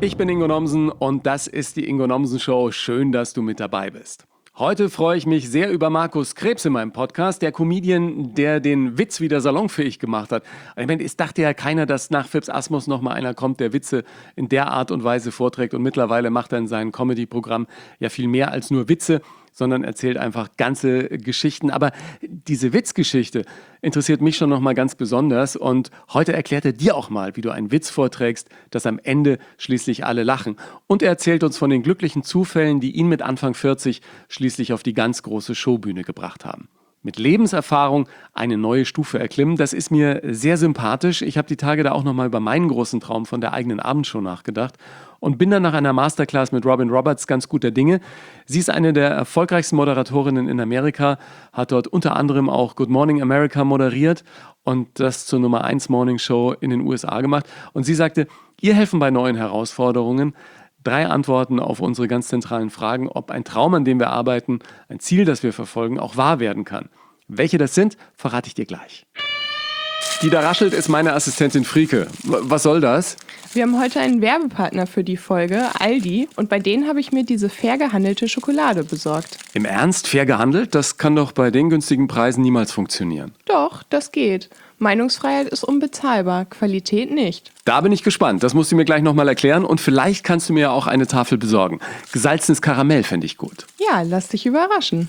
Ich bin Ingo Nomsen und das ist die Ingo Nomsen Show. Schön, dass du mit dabei bist. Heute freue ich mich sehr über Markus Krebs in meinem Podcast, der Comedian, der den Witz wieder salonfähig gemacht hat. Ich meine, es dachte ja keiner, dass nach Phipps Asmus noch mal einer kommt, der Witze in der Art und Weise vorträgt. Und mittlerweile macht er in seinem Comedy-Programm ja viel mehr als nur Witze, sondern erzählt einfach ganze Geschichten. Aber diese Witzgeschichte interessiert mich schon noch mal ganz besonders. Und heute erklärt er dir auch mal, wie du einen Witz vorträgst, dass am Ende schließlich alle lachen. Und er erzählt uns von den glücklichen Zufällen, die ihn mit Anfang 40 schließlich auf die ganz große Showbühne gebracht haben. Mit Lebenserfahrung eine neue Stufe erklimmen, das ist mir sehr sympathisch. Ich habe die Tage da auch noch mal über meinen großen Traum von der eigenen Abendshow nachgedacht und bin dann nach einer Masterclass mit Robin Roberts ganz guter Dinge. Sie ist eine der erfolgreichsten Moderatorinnen in Amerika, hat dort unter anderem auch Good Morning America moderiert und das zur Nummer 1 Morning Show in den USA gemacht. Und sie sagte, ihr helfen bei neuen Herausforderungen 3 Antworten auf unsere ganz zentralen Fragen, ob ein Traum, an dem wir arbeiten, ein Ziel, das wir verfolgen, auch wahr werden kann. Welche das sind, verrate ich dir gleich. Die da raschelt, ist meine Assistentin Frieke. Was soll das? Wir haben heute einen Werbepartner für die Folge, Aldi, und bei denen habe ich mir diese fair gehandelte Schokolade besorgt. Im Ernst? Fair gehandelt? Das kann doch bei den günstigen Preisen niemals funktionieren. Doch, das geht. Meinungsfreiheit ist unbezahlbar, Qualität nicht. Da bin ich gespannt. Das musst du mir gleich nochmal erklären und vielleicht kannst du mir auch eine Tafel besorgen. Gesalzenes Karamell fände ich gut. Ja, lass dich überraschen.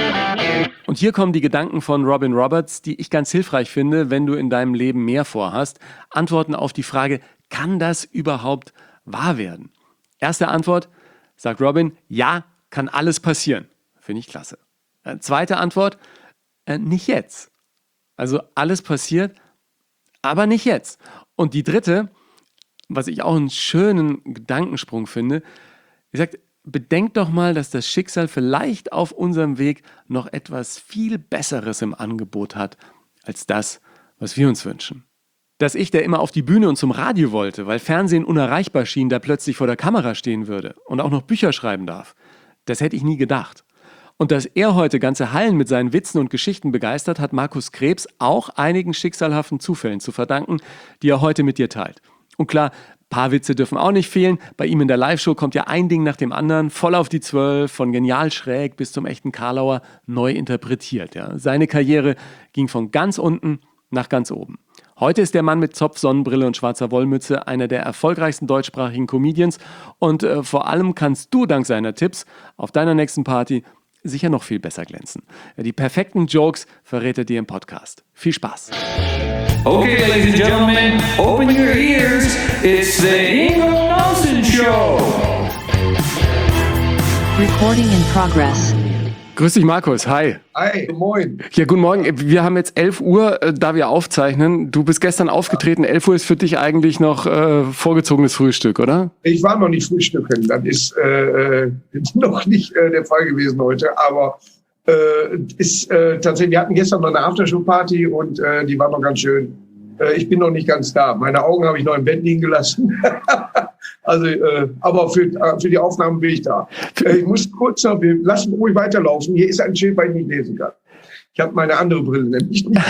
Und hier kommen die Gedanken von Robin Roberts, die ich ganz hilfreich finde, wenn du in deinem Leben mehr vorhast. Antworten auf die Frage, kann das überhaupt wahr werden? Erste Antwort, sagt Robin, ja, kann alles passieren. Finde ich klasse. Zweite Antwort, nicht jetzt. Also alles passiert, aber nicht jetzt. Und die dritte, was ich auch einen schönen Gedankensprung finde, sie sagt, bedenkt doch mal, dass das Schicksal vielleicht auf unserem Weg noch etwas viel Besseres im Angebot hat, als das, was wir uns wünschen. Dass ich, der immer auf die Bühne und zum Radio wollte, weil Fernsehen unerreichbar schien, da plötzlich vor der Kamera stehen würde und auch noch Bücher schreiben darf, das hätte ich nie gedacht. Und dass er heute ganze Hallen mit seinen Witzen und Geschichten begeistert, hat Markus Krebs auch einigen schicksalhaften Zufällen zu verdanken, die er heute mit dir teilt. Und klar, ein paar Witze dürfen auch nicht fehlen. Bei ihm in der Live-Show kommt ja ein Ding nach dem anderen, voll auf die 12, von genial schräg bis zum echten Karlauer, neu interpretiert. Ja. Seine Karriere ging von ganz unten nach ganz oben. Heute ist der Mann mit Zopf, Sonnenbrille und schwarzer Wollmütze einer der erfolgreichsten deutschsprachigen Comedians. Und vor allem kannst du dank seiner Tipps auf deiner nächsten Party sicher noch viel besser glänzen. Die perfekten Jokes verrät er dir im Podcast. Viel Spaß. Okay, ladies and gentlemen, open your ears. It's the Ingo Nomsen Show. Recording in progress. Grüß dich, Markus. Hi. Hi, moin. Ja, guten Morgen. Wir haben jetzt 11 Uhr, da wir aufzeichnen. Du bist gestern aufgetreten. 11 Uhr ist für dich eigentlich noch vorgezogenes Frühstück, oder? Ich war noch nicht frühstücken. Das ist noch nicht der Fall gewesen heute. Aber ist tatsächlich, wir hatten gestern noch eine Aftershow-Party und die war noch ganz schön. Ich bin noch nicht ganz da. Meine Augen habe ich noch im Bett liegen gelassen. Also, aber für die Aufnahmen bin ich da. Ich muss kurz noch, wir lassen ruhig weiterlaufen. Hier ist ein Schild, weil ich nicht lesen kann. Ich habe meine andere Brille nämlich nicht.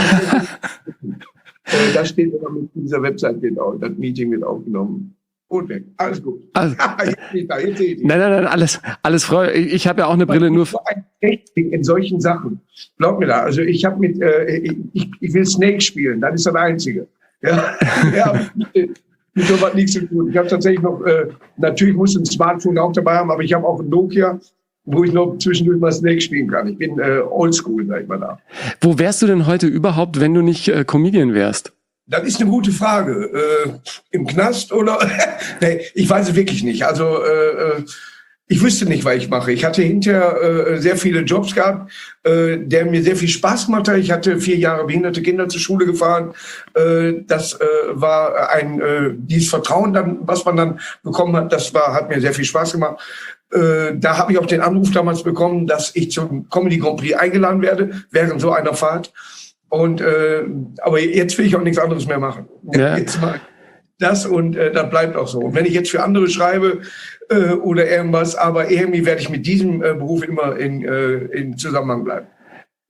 Da steht immer mit dieser Website genau. Das Meeting wird aufgenommen. Und weg. Alles gut. Also, jetzt sehe ich. Nein, alles Freude. Ich habe ja auch eine Brille nur. So ein Technik in solchen Sachen. Glaub mir da. Also ich habe ich will Snake spielen. Das ist das Einzige. Ja, ja. Mit so was nichts zu tun. Ich habe tatsächlich noch, natürlich muss ein Smartphone auch dabei haben, aber ich habe auch ein Nokia, wo ich noch zwischendurch mal Snake spielen kann. Ich bin oldschool, sag ich mal da. Wo wärst du denn heute überhaupt, wenn du nicht Comedian wärst? Das ist eine gute Frage. Im Knast oder? Nee, ich weiß es wirklich nicht. Also ich wüsste nicht, was ich mache. Ich hatte hinterher sehr viele Jobs gehabt, der mir sehr viel Spaß gemacht hat. Ich hatte 4 Jahre behinderte Kinder zur Schule gefahren. Das war dieses Vertrauen, dann, was man dann bekommen hat, hat mir sehr viel Spaß gemacht. Da habe ich auch den Anruf damals bekommen, dass ich zum Comedy Grand Prix eingeladen werde, während so einer Fahrt. Und aber jetzt will ich auch nichts anderes mehr machen. Ja. Jetzt mal das und das bleibt auch so. Und wenn ich jetzt für andere schreibe oder irgendwas, aber irgendwie werde ich mit diesem Beruf immer in Zusammenhang bleiben.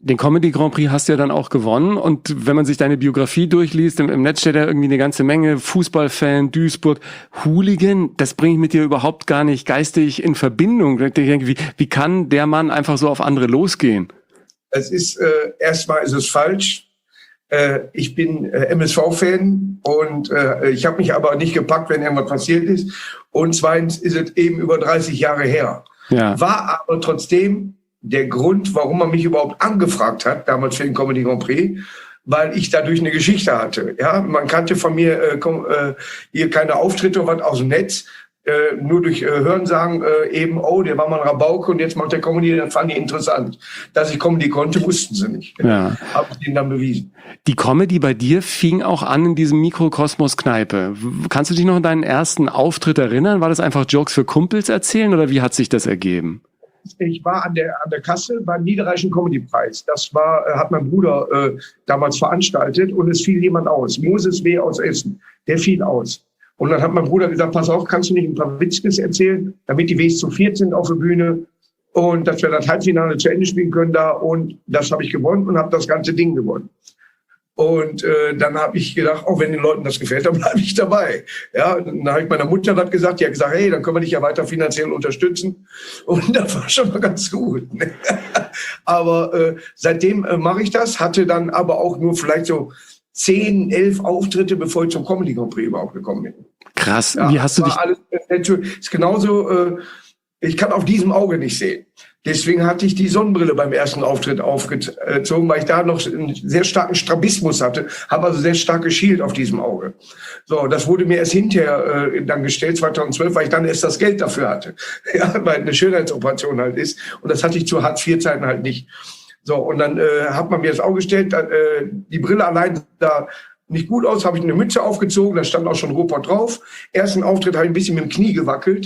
Den Comedy Grand Prix hast du ja dann auch gewonnen und wenn man sich deine Biografie durchliest, im Netz steht ja irgendwie eine ganze Menge, Fußballfan, Duisburg, Hooligan, das bringe ich mit dir überhaupt gar nicht geistig in Verbindung. Ich denke, wie kann der Mann einfach so auf andere losgehen? Es ist, erstmal ist es falsch. Ich bin MSV-Fan und ich habe mich aber nicht gepackt, wenn irgendwas passiert ist. Und zweitens ist es eben über 30 Jahre her. Ja. War aber trotzdem der Grund, warum man mich überhaupt angefragt hat, damals für den Comedy Grand Prix, weil ich dadurch eine Geschichte hatte. Ja, man kannte von mir hier keine Auftritte und was aus dem Netz, nur durch Hörensagen eben, oh, der war mal ein Rabauke und jetzt macht der Comedy, das fand ich interessant. Dass ich Comedy konnte, wussten sie nicht. Ja. Habe ich denen dann bewiesen. Die Comedy bei dir fing auch an in diesem Mikrokosmos Kneipe. Kannst du dich noch an deinen ersten Auftritt erinnern? War das einfach Jokes für Kumpels erzählen oder wie hat sich das ergeben? Ich war an der Kasse beim Niederrheinischen Comedy-Preis. Das war, hat mein Bruder damals veranstaltet und es fiel jemand aus. Moses W. aus Essen. Der fiel aus. Und dann hat mein Bruder gesagt, pass auf, kannst du nicht ein paar Witzkes erzählen, damit die Ws zu 14 auf der Bühne und dass wir das Halbfinale zu Ende spielen können da. Und das habe ich gewonnen und habe das ganze Ding gewonnen. Und dann habe ich gedacht, auch wenn den Leuten das gefällt, dann bleibe ich dabei. Ja, dann habe ich meiner Mutter das gesagt, die hat gesagt, hey, dann können wir dich ja weiter finanziell unterstützen. Und das war schon mal ganz gut. Aber seitdem mache ich das, hatte dann aber auch nur vielleicht so 10, 11 Auftritte, bevor ich zum Comedy Grand Prix überhaupt gekommen bin. Krass, ja, wie hast du dich... Alles, ist genauso, ich kann auf diesem Auge nicht sehen. Deswegen hatte ich die Sonnenbrille beim ersten Auftritt aufgezogen, weil ich da noch einen sehr starken Strabismus hatte, habe also sehr stark geschielt auf diesem Auge. So, das wurde mir erst hinterher dann gestellt, 2012, weil ich dann erst das Geld dafür hatte. Ja, weil eine Schönheitsoperation halt ist. Und das hatte ich zu Hartz-IV-Zeiten halt nicht. So, und dann hat man mir das Auge gestellt, die Brille allein da nicht gut aus, habe ich eine Mütze aufgezogen, da stand auch schon Ruhrpott drauf. Ersten Auftritt habe ich ein bisschen mit dem Knie gewackelt,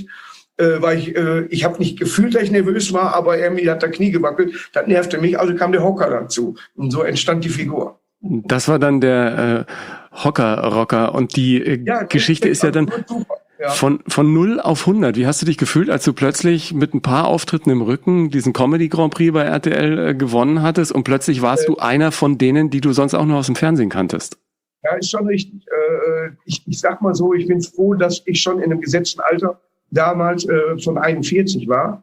weil ich habe nicht gefühlt, dass ich nervös war, aber irgendwie hat der Knie gewackelt, das nervte mich, also kam der Hocker dazu. Und so entstand die Figur. Das war dann der Hocker-Rocker und die Geschichte ist ja dann... Ja. Von 0 auf 100. Wie hast du dich gefühlt, als du plötzlich mit ein paar Auftritten im Rücken diesen Comedy Grand Prix bei RTL gewonnen hattest und plötzlich warst du einer von denen, die du sonst auch nur aus dem Fernsehen kanntest? Ja, ist schon richtig. Ich sag mal so, ich bin froh, dass ich schon in einem gesetzten Alter damals von 41 war.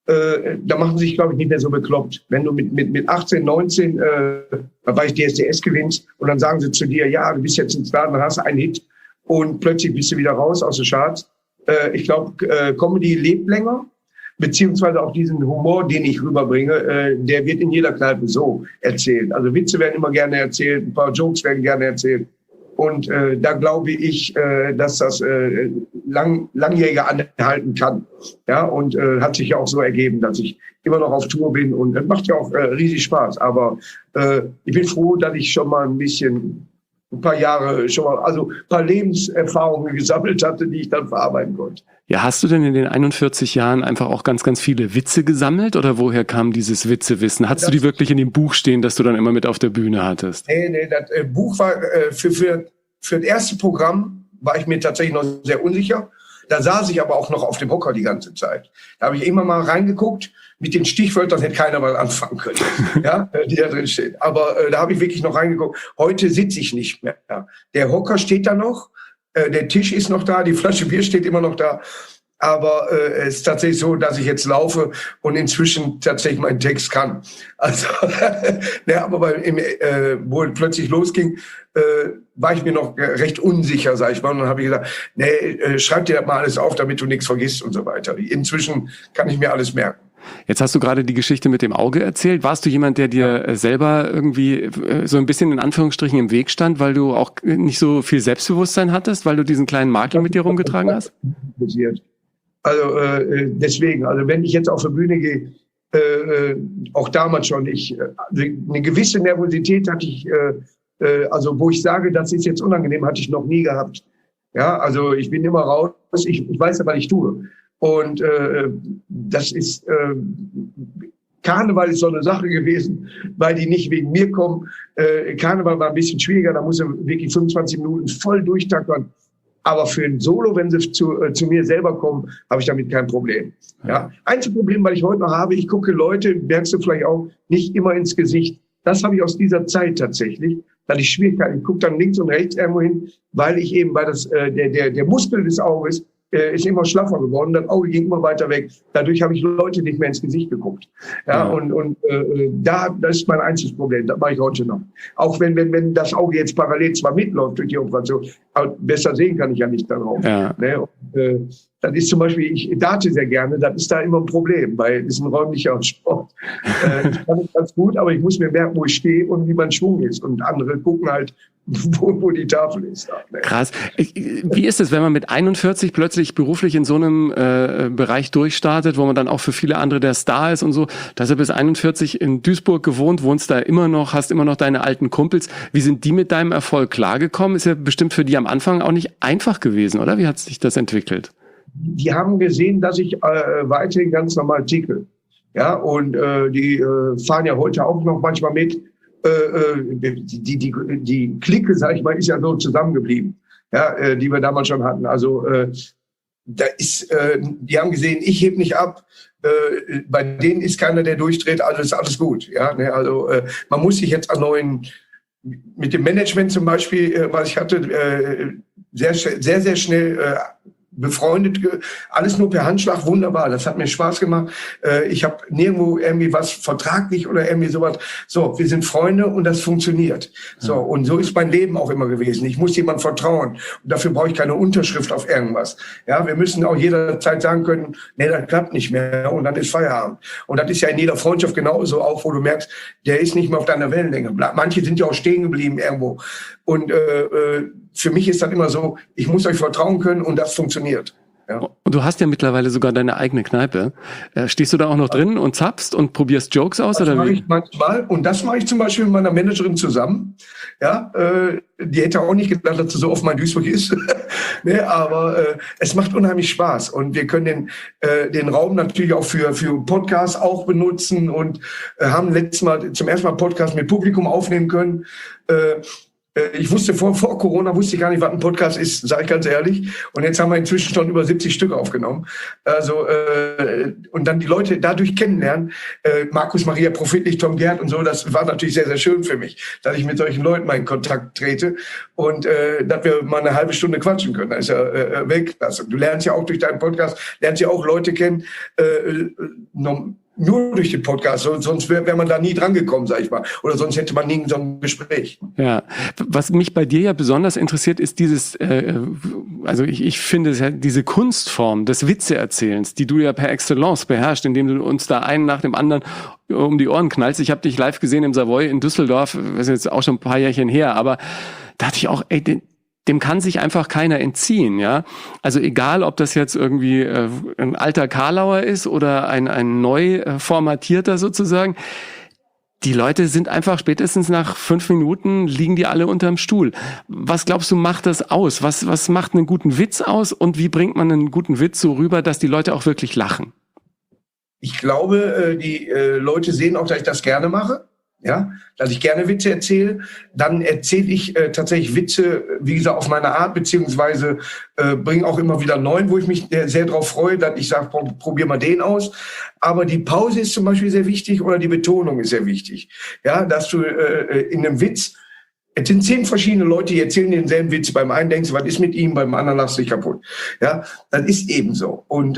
Da machen sie sich, glaube ich, nicht mehr so bekloppt. Wenn du mit 18, 19, da war ich DSDS gewinnst und dann sagen sie zu dir, ja, du bist jetzt im Start, dann hast du einen Hit. Und plötzlich bist du wieder raus aus den Charts. Ich glaube, Comedy lebt länger, beziehungsweise auch diesen Humor, den ich rüberbringe, der wird in jeder Kneipe so erzählt. Also Witze werden immer gerne erzählt, ein paar Jokes werden gerne erzählt. Und da glaube ich, dass das langjähriger anhalten kann. Ja, und hat sich ja auch so ergeben, dass ich immer noch auf Tour bin. Und das macht ja auch riesig Spaß. Aber ich bin froh, dass ich schon mal ein paar Jahre schon mal, also ein paar Lebenserfahrungen gesammelt hatte, die ich dann verarbeiten konnte. Ja, hast du denn in den 41 Jahren einfach auch ganz, ganz viele Witze gesammelt oder woher kam dieses Witzewissen? Hattest du die wirklich in dem Buch stehen, das du dann immer mit auf der Bühne hattest? Nee, das Buch war für das erste Programm war ich mir tatsächlich noch sehr unsicher. Da saß ich aber auch noch auf dem Hocker die ganze Zeit. Da habe ich immer mal reingeguckt. Mit den Stichwörtern hätte keiner was anfangen können, ja, die da drin stehen. Aber da habe ich wirklich noch reingeguckt. Heute sitze ich nicht mehr. Der Hocker steht da noch, der Tisch ist noch da, die Flasche Bier steht immer noch da. Aber es ist tatsächlich so, dass ich jetzt laufe und inzwischen tatsächlich meinen Text kann. Also, aber wo es plötzlich losging, war ich mir noch recht unsicher, sag ich mal. Und dann habe ich gesagt, schreib dir das mal alles auf, damit du nichts vergisst und so weiter. Inzwischen kann ich mir alles merken. Jetzt hast du gerade die Geschichte mit dem Auge erzählt. Warst du jemand, der dir selber irgendwie so ein bisschen in Anführungsstrichen im Weg stand, weil du auch nicht so viel Selbstbewusstsein hattest, weil du diesen kleinen Makel mit dir rumgetragen hast? Also deswegen, also wenn ich jetzt auf die Bühne gehe, auch damals schon, eine gewisse Nervosität hatte ich, also wo ich sage, das ist jetzt unangenehm, hatte ich noch nie gehabt. Ja, also ich bin immer raus, ich weiß ja, was ich tue. Und das ist Karneval ist so eine Sache gewesen, weil die nicht wegen mir kommen. Karneval war ein bisschen schwieriger, da muss er wirklich 25 Minuten voll durchtackern. Aber für ein Solo, wenn sie zu mir selber kommen, habe ich damit kein Problem. Ja. Einzige Problem, weil ich heute noch habe, ich gucke Leute, merkst du vielleicht auch, nicht immer ins Gesicht. Das habe ich aus dieser Zeit tatsächlich, dass ich Schwierigkeiten, ich gucke dann links und rechts irgendwo hin, weil der Muskel des Auges ist immer schlaffer geworden, das Auge ging immer weiter weg. Dadurch habe ich Leute nicht mehr ins Gesicht geguckt. Ja, und das ist mein einziges Problem, das mache ich heute noch. Auch wenn das Auge jetzt parallel zwar mitläuft durch die Operation, aber besser sehen kann ich ja nicht darauf. Ja. Ne? Und, das ist zum Beispiel, ich date sehr gerne, das ist da immer ein Problem, weil es ist ein räumlicher Sport. Ich kann es ganz gut, aber ich muss mir merken, wo ich stehe und wie mein Schwung ist. Und andere gucken halt, wo die Tafel ist. Ne? Krass. Wie ist es, wenn man mit 41 plötzlich beruflich in so einem Bereich durchstartet, wo man dann auch für viele andere der Star ist und so? Da hast du bis 41 in Duisburg gewohnt, wohnst da immer noch, hast immer noch deine alten Kumpels. Wie sind die mit deinem Erfolg klargekommen? Ist ja bestimmt für die am Anfang auch nicht einfach gewesen, oder? Wie hat sich das entwickelt? Die haben gesehen, dass ich weiterhin ganz normal ticke. Ja, und die fahren ja heute auch noch manchmal mit. Die Clique, sag ich mal, ist ja so zusammengeblieben, ja, die wir damals schon hatten. Also die haben gesehen, ich heb nicht ab. Bei denen ist keiner, der durchdreht. Also ist alles gut. Ja, ne? Also man muss sich jetzt erneuern. Mit dem Management zum Beispiel, was ich hatte, sehr schnell befreundet, alles nur per Handschlag, wunderbar, das hat mir Spaß gemacht. Ich habe nirgendwo irgendwie was vertraglich oder irgendwie sowas. So, wir sind Freunde und das funktioniert. So, und so ist mein Leben auch immer gewesen. Ich muss jemandem vertrauen und dafür brauche ich keine Unterschrift auf irgendwas. Ja, wir müssen auch jederzeit sagen können, nee, das klappt nicht mehr und dann ist Feierabend. Und das ist ja in jeder Freundschaft genauso, auch wo du merkst, der ist nicht mehr auf deiner Wellenlänge. Manche sind ja auch stehen geblieben irgendwo. Und für mich ist das immer so, ich muss euch vertrauen können und das funktioniert. Ja. Und du hast ja mittlerweile sogar deine eigene Kneipe. Stehst du da auch noch drin und zappst und probierst Jokes aus? Das mache ich manchmal. Und das mache ich zum Beispiel mit meiner Managerin zusammen. Ja, die hätte auch nicht gedacht, dass sie so oft mal in Duisburg ist. Ne, aber es macht unheimlich Spaß. Und wir können den Raum natürlich auch für Podcasts auch benutzen und haben zum ersten Mal Podcast mit Publikum aufnehmen können. Ich wusste vor Corona wusste ich gar nicht, was ein Podcast ist, sage ich ganz ehrlich. Und jetzt haben wir inzwischen schon über 70 Stück aufgenommen. Also und dann die Leute dadurch kennenlernen. Markus Maria Profitlich, Tom Gerd und so, das war natürlich sehr, sehr schön für mich, dass ich mit solchen Leuten mal in Kontakt trete und dass wir mal eine halbe Stunde quatschen können. Das ist ja Weltklasse. Du lernst ja auch durch deinen Podcast, lernst ja auch Leute kennen, nur durch den Podcast, sonst wäre man da nie dran gekommen, sag ich mal. Oder sonst hätte man nie so ein Gespräch. Ja, was mich bei dir ja besonders interessiert, ist dieses, also ich finde es ja diese Kunstform des Witzeerzählens, die du ja per Excellence beherrschst, indem du uns da einen nach dem anderen um die Ohren knallst. Ich habe dich live gesehen im Savoy in Düsseldorf, das ist jetzt auch schon ein paar Jährchen her, aber da dachte ich auch, ey, dem kann sich einfach keiner entziehen, ja. Also egal, ob das jetzt irgendwie ein alter Karlauer ist oder ein neu formatierter sozusagen. Die Leute sind einfach spätestens nach 5 Minuten liegen die alle unterm Stuhl. Was glaubst du, macht das aus? Was macht einen guten Witz aus und wie bringt man einen guten Witz so rüber, dass die Leute auch wirklich lachen? Ich glaube, die Leute sehen auch, dass ich das gerne mache. Ja, dass ich gerne Witze erzähle, dann erzähle ich tatsächlich Witze, wie gesagt, auf meine Art, beziehungsweise bringe auch immer wieder neuen, wo ich mich sehr drauf freue, dass ich sage, probier mal den aus. Aber die Pause ist zum Beispiel sehr wichtig oder die Betonung ist sehr wichtig. Ja, dass du in einem Witz, es sind 10 verschiedene Leute, die erzählen denselben Witz. Beim einen denkst du, was ist mit ihm, beim anderen lachst du dich kaputt. Ja, das ist eben so. Und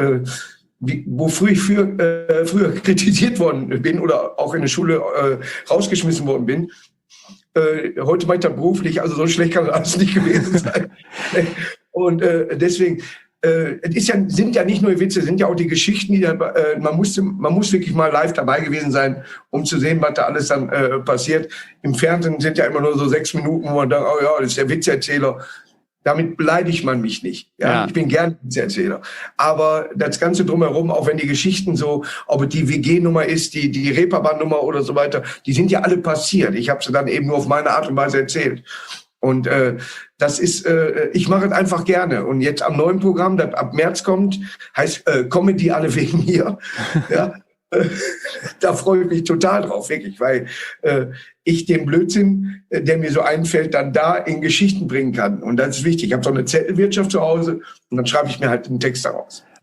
wofür ich früher kritisiert worden bin oder auch in der Schule rausgeschmissen worden bin. Heute mache ich das beruflich, also so schlecht kann das alles nicht gewesen sein. Und deswegen, sind ja nicht nur Witze, sind ja auch die Geschichten, die man muss wirklich mal live dabei gewesen sein, um zu sehen, was da alles dann passiert. Im Fernsehen sind ja immer nur so 6 Minuten, wo man denkt, oh ja, das ist der Witzerzähler. Damit beleidigt man mich nicht. Ja? Ich bin gern Witzeerzähler. Aber das Ganze drumherum, auch wenn die Geschichten so, ob es die WG-Nummer ist, die Reeperbahn-Nummer oder so weiter, die sind ja alle passiert. Ich habe sie dann eben nur auf meine Art und Weise erzählt. Und das ist, ich mache es einfach gerne. Und jetzt am neuen Programm, das ab März kommt, heißt Comedy alle wegen mir. Ja. Da freue ich mich total drauf, wirklich, weil ich den Blödsinn, der mir so einfällt, dann da in Geschichten bringen kann. Und das ist wichtig. Ich habe so eine Zettelwirtschaft zu Hause und dann schreibe ich mir halt einen Text daraus.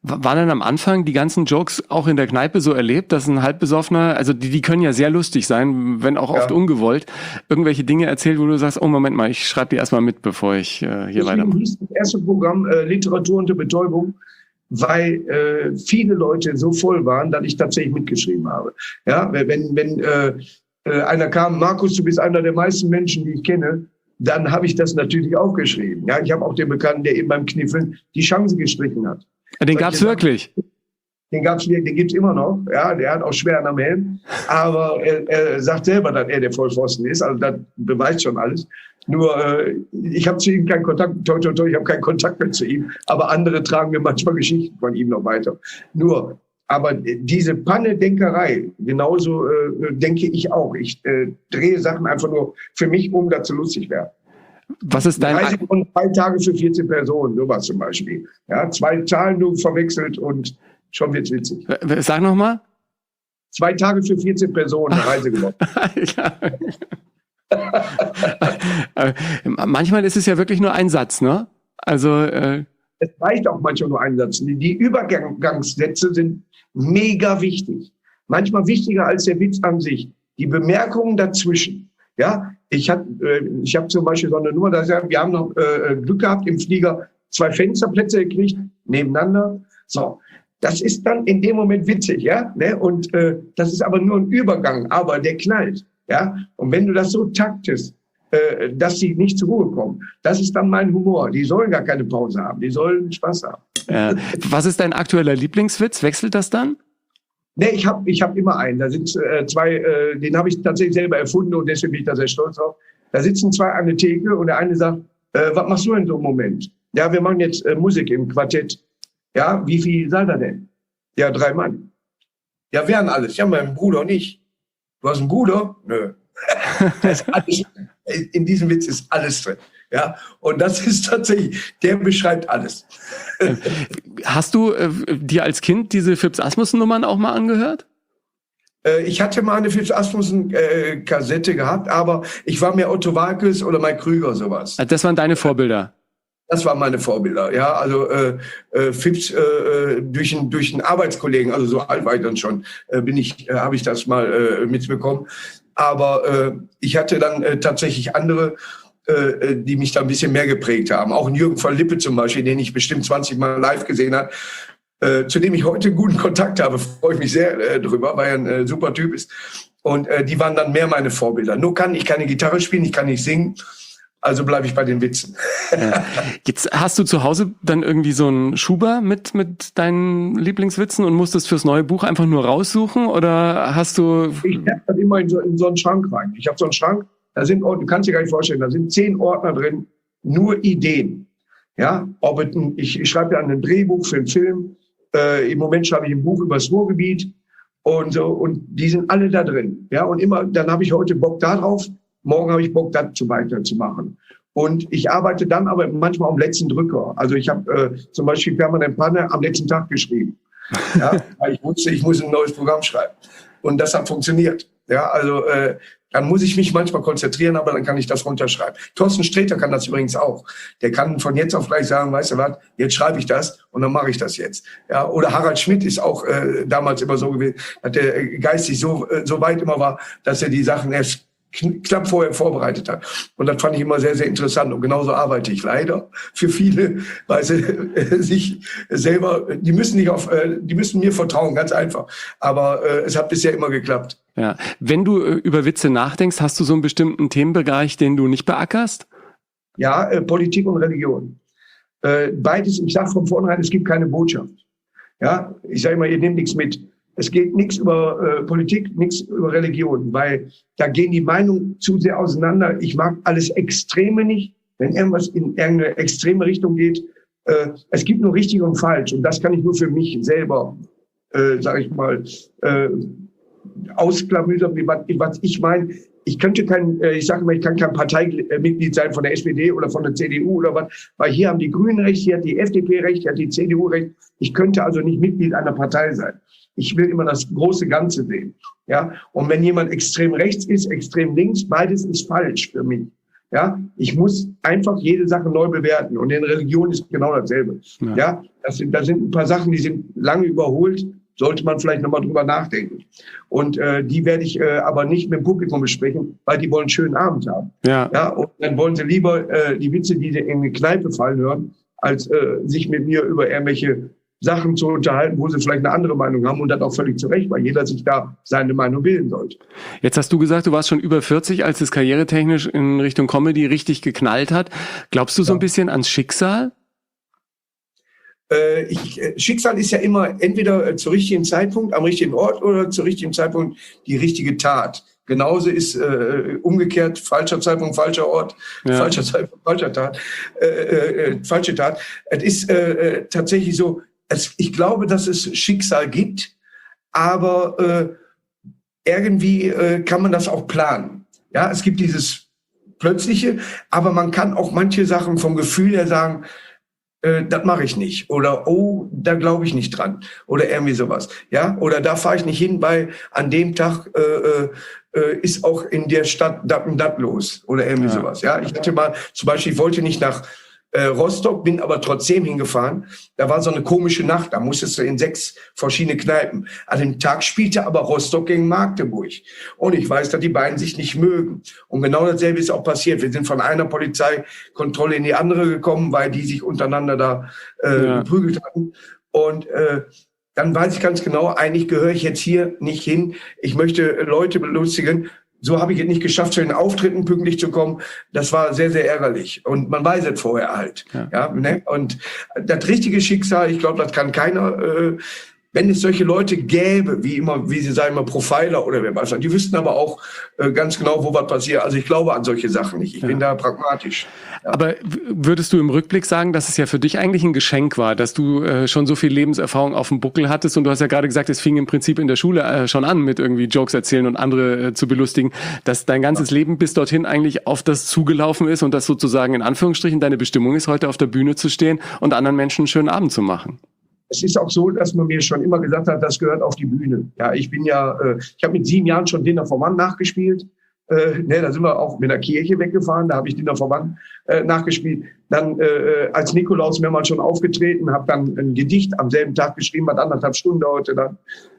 Waren dann am Anfang die ganzen Jokes auch in der Kneipe so erlebt, dass ein halbbesoffener, also die können ja sehr lustig sein, wenn auch oft ungewollt, irgendwelche Dinge erzählt, wo du sagst, oh Moment mal, ich schreibe die erstmal mit, bevor ich hier weitermache. Das erste Programm Literatur unter Betäubung, weil viele Leute so voll waren, dass ich tatsächlich mitgeschrieben habe. Ja, wenn einer kam, Markus, du bist einer der meisten Menschen, die ich kenne, dann habe ich das natürlich aufgeschrieben. Ja, ich habe auch den Bekannten, der eben beim Kniffeln die Chance gestrichen hat. Den gab's wirklich? Den gibt's immer noch. Ja, der hat auch schwer am Helm. Aber er sagt selber, dass er der Vollpfosten ist. Also das beweist schon alles. Nur, ich habe zu ihm keinen Kontakt. Ich habe keinen Kontakt mehr zu ihm. Aber andere tragen mir manchmal Geschichten von ihm noch weiter. Nur, aber diese Panne-Denkerei, genauso denke ich auch. Ich drehe Sachen einfach nur für mich um, dass sie lustig werden. Was ist dein... 3 Tage für 14 Personen, sowas zum Beispiel. Ja, 2 Zahlen nur verwechselt und schon wird's witzig. Sag nochmal. 2 Tage für 14 Personen, Reise gewonnen. Manchmal ist es ja wirklich nur ein Satz, ne? Also es reicht auch manchmal nur ein Satz. Die Übergangssätze sind mega wichtig. Manchmal wichtiger als der Witz an sich. Die Bemerkungen dazwischen. Ja, ich hab zum Beispiel so eine Nummer, wir haben noch Glück gehabt im Flieger, 2 Fensterplätze gekriegt, nebeneinander. So, das ist dann in dem Moment witzig, ja. Ne? Und das ist aber nur ein Übergang, aber der knallt. Ja, und wenn du das so taktest, dass sie nicht zur Ruhe kommen, das ist dann mein Humor. Die sollen gar keine Pause haben, die sollen Spaß haben. Was ist dein aktueller Lieblingswitz? Wechselt das dann? Nee, ich hab immer einen. Da sind 2, den habe ich tatsächlich selber erfunden und deswegen bin ich da sehr stolz drauf. Da sitzen 2 an der Theke und der eine sagt, was machst du in so einem Moment? Ja, wir machen jetzt Musik im Quartett. Ja, wie viel seid ihr denn? Ja, 3 Mann. Ja, wer an alles? Ja, mein Bruder und ich. Du hast einen Bruder? Nö. Alles, in diesem Witz ist alles drin. Ja, und das ist tatsächlich, der beschreibt alles. Hast du dir als Kind diese Phipps Asmussen-Nummern auch mal angehört? Ich hatte mal eine Phipps Asmussen-Kassette gehabt, aber ich war mehr Otto Walkes oder Mike Krüger, sowas. Das waren deine Vorbilder? Das waren meine Vorbilder, ja. Also Phipps durch einen Arbeitskollegen, also so alt war ich dann schon, habe ich das mal mitbekommen. Aber ich hatte dann tatsächlich andere, die mich da ein bisschen mehr geprägt haben. Auch Jürgen von Lippe zum Beispiel, den ich bestimmt 20 Mal live gesehen habe, zu dem ich heute guten Kontakt habe, freue ich mich sehr drüber, weil er ein super Typ ist. Und die waren dann mehr meine Vorbilder. Nur kann ich keine Gitarre spielen, ich kann nicht singen. Also bleibe ich bei den Witzen. Jetzt hast du zu Hause dann irgendwie so einen Schuber mit deinen Lieblingswitzen und musstest fürs neue Buch einfach nur raussuchen? Oder hast du... Ich habe das immer in so einen Schrank rein. Ich habe so einen Schrank, da sind Ordner, du kannst dir gar nicht vorstellen, da sind 10 Ordner drin, nur Ideen. Ja, ich schreibe ja ein Drehbuch für einen Film. Im Moment schreibe ich ein Buch über das Ruhrgebiet und so, und die sind alle da drin. Ja, und immer, dann habe ich heute Bock da drauf. Morgen habe ich Bock, dazu weiterzumachen. Und ich arbeite dann aber manchmal am letzten Drücker. Also ich habe zum Beispiel permanent Panne am letzten Tag geschrieben. Ja, weil ich wusste, ich muss ein neues Programm schreiben. Und das hat funktioniert. Ja, also dann muss ich mich manchmal konzentrieren, aber dann kann ich das runterschreiben. Thorsten Sträter kann das übrigens auch. Der kann von jetzt auf gleich sagen, weißt du was, jetzt schreibe ich das und dann mache ich das jetzt. Ja, oder Harald Schmidt ist auch damals immer so gewesen, dass der geistig so weit immer war, dass er die Sachen erst knapp vorher vorbereitet hat. Und das fand ich immer sehr, sehr interessant. Und genauso arbeite ich leider für viele, weil sie sich selber, die müssen mir vertrauen, ganz einfach. Aber es hat bisher immer geklappt. Ja. Wenn du über Witze nachdenkst, hast du so einen bestimmten Themenbereich, den du nicht beackerst? Ja, Politik und Religion. Beides, ich sage von vornherein, es gibt keine Botschaft. Ja, ich sage immer, ihr nehmt nichts mit. Es geht nichts über Politik, nichts über Religion, weil da gehen die Meinungen zu sehr auseinander. Ich mag alles Extreme nicht, wenn irgendwas in irgendeine extreme Richtung geht. Es gibt nur richtig und falsch und das kann ich nur für mich selber, sage ich mal, ausklamüsern, was ich meine. Ich könnte ich sage mal, ich kann kein Parteimitglied sein von der SPD oder von der CDU oder was, weil hier haben die Grünen recht, hier hat die FDP recht, hier hat die CDU recht. Ich könnte also nicht Mitglied einer Partei sein. Ich will immer das große Ganze sehen. Ja, und wenn jemand extrem rechts ist, extrem links, beides ist falsch für mich. Ja, ich muss einfach jede Sache neu bewerten. Und in Religion ist genau dasselbe. Ja, da sind ein paar Sachen, die sind lange überholt. Sollte man vielleicht nochmal drüber nachdenken. Und die werde ich aber nicht mit dem Publikum besprechen, weil die wollen einen schönen Abend haben. Ja, und dann wollen sie lieber die Witze, die in eine Kneipe fallen, hören, als sich mit mir über irgendwelche Sachen zu unterhalten, wo sie vielleicht eine andere Meinung haben und dann auch völlig zu Recht, weil jeder sich da seine Meinung bilden sollte. Jetzt hast du gesagt, du warst schon über 40, als es karrieretechnisch in Richtung Comedy richtig geknallt hat. Glaubst du so ein bisschen ans Schicksal? Schicksal ist ja immer entweder zur richtigen Zeitpunkt, am richtigen Ort oder zur richtigen Zeitpunkt die richtige Tat. Genauso ist umgekehrt falscher Zeitpunkt, falscher Ort, falscher Zeitpunkt, falscher Tat, falsche Tat. Es ist tatsächlich so, ich glaube, dass es Schicksal gibt, aber irgendwie kann man das auch planen. Ja, es gibt dieses Plötzliche, aber man kann auch manche Sachen vom Gefühl her sagen, das mache ich nicht. Oder, oh, da glaube ich nicht dran. Oder irgendwie sowas. Ja, oder da fahre ich nicht hin, weil an dem Tag ist auch in der Stadt dat und dat los. Oder irgendwie sowas. Ja, ich hatte mal, zum Beispiel, ich wollte nicht nach Rostock, bin aber trotzdem hingefahren. Da war so eine komische Nacht, da musstest du in 6 verschiedene Kneipen. An dem Tag spielte aber Rostock gegen Magdeburg. Und ich weiß, dass die beiden sich nicht mögen. Und genau dasselbe ist auch passiert. Wir sind von einer Polizeikontrolle in die andere gekommen, weil die sich untereinander da geprügelt hatten. Und dann weiß ich ganz genau, eigentlich gehöre ich jetzt hier nicht hin. Ich möchte Leute belustigen. So habe ich es nicht geschafft, zu den Auftritten pünktlich zu kommen. Das war sehr, sehr ärgerlich. Und man weiß es vorher halt. Ja, ne? Und das richtige Schicksal, ich glaube, das kann keiner. Wenn es solche Leute gäbe, wie sie sagen, immer Profiler oder wer weiß, die wüssten aber auch ganz genau, wo was passiert. Also ich glaube an solche Sachen nicht. Ich bin da pragmatisch. Ja. Aber würdest du im Rückblick sagen, dass es ja für dich eigentlich ein Geschenk war, dass du schon so viel Lebenserfahrung auf dem Buckel hattest, und du hast ja gerade gesagt, es fing im Prinzip in der Schule schon an mit irgendwie Jokes erzählen und andere zu belustigen, dass dein ganzes Leben bis dorthin eigentlich auf das zugelaufen ist und dass sozusagen in Anführungsstrichen deine Bestimmung ist, heute auf der Bühne zu stehen und anderen Menschen einen schönen Abend zu machen. Es ist auch so, dass man mir schon immer gesagt hat, das gehört auf die Bühne. Ja, ich habe mit 7 Jahren schon Dinner for One nachgespielt. Da sind wir auch mit der Kirche weggefahren, da habe ich Dinner for One nachgespielt. Dann als Nikolaus mehrmals schon aufgetreten, habe dann ein Gedicht am selben Tag geschrieben, was 1,5 Stunden dauerte dann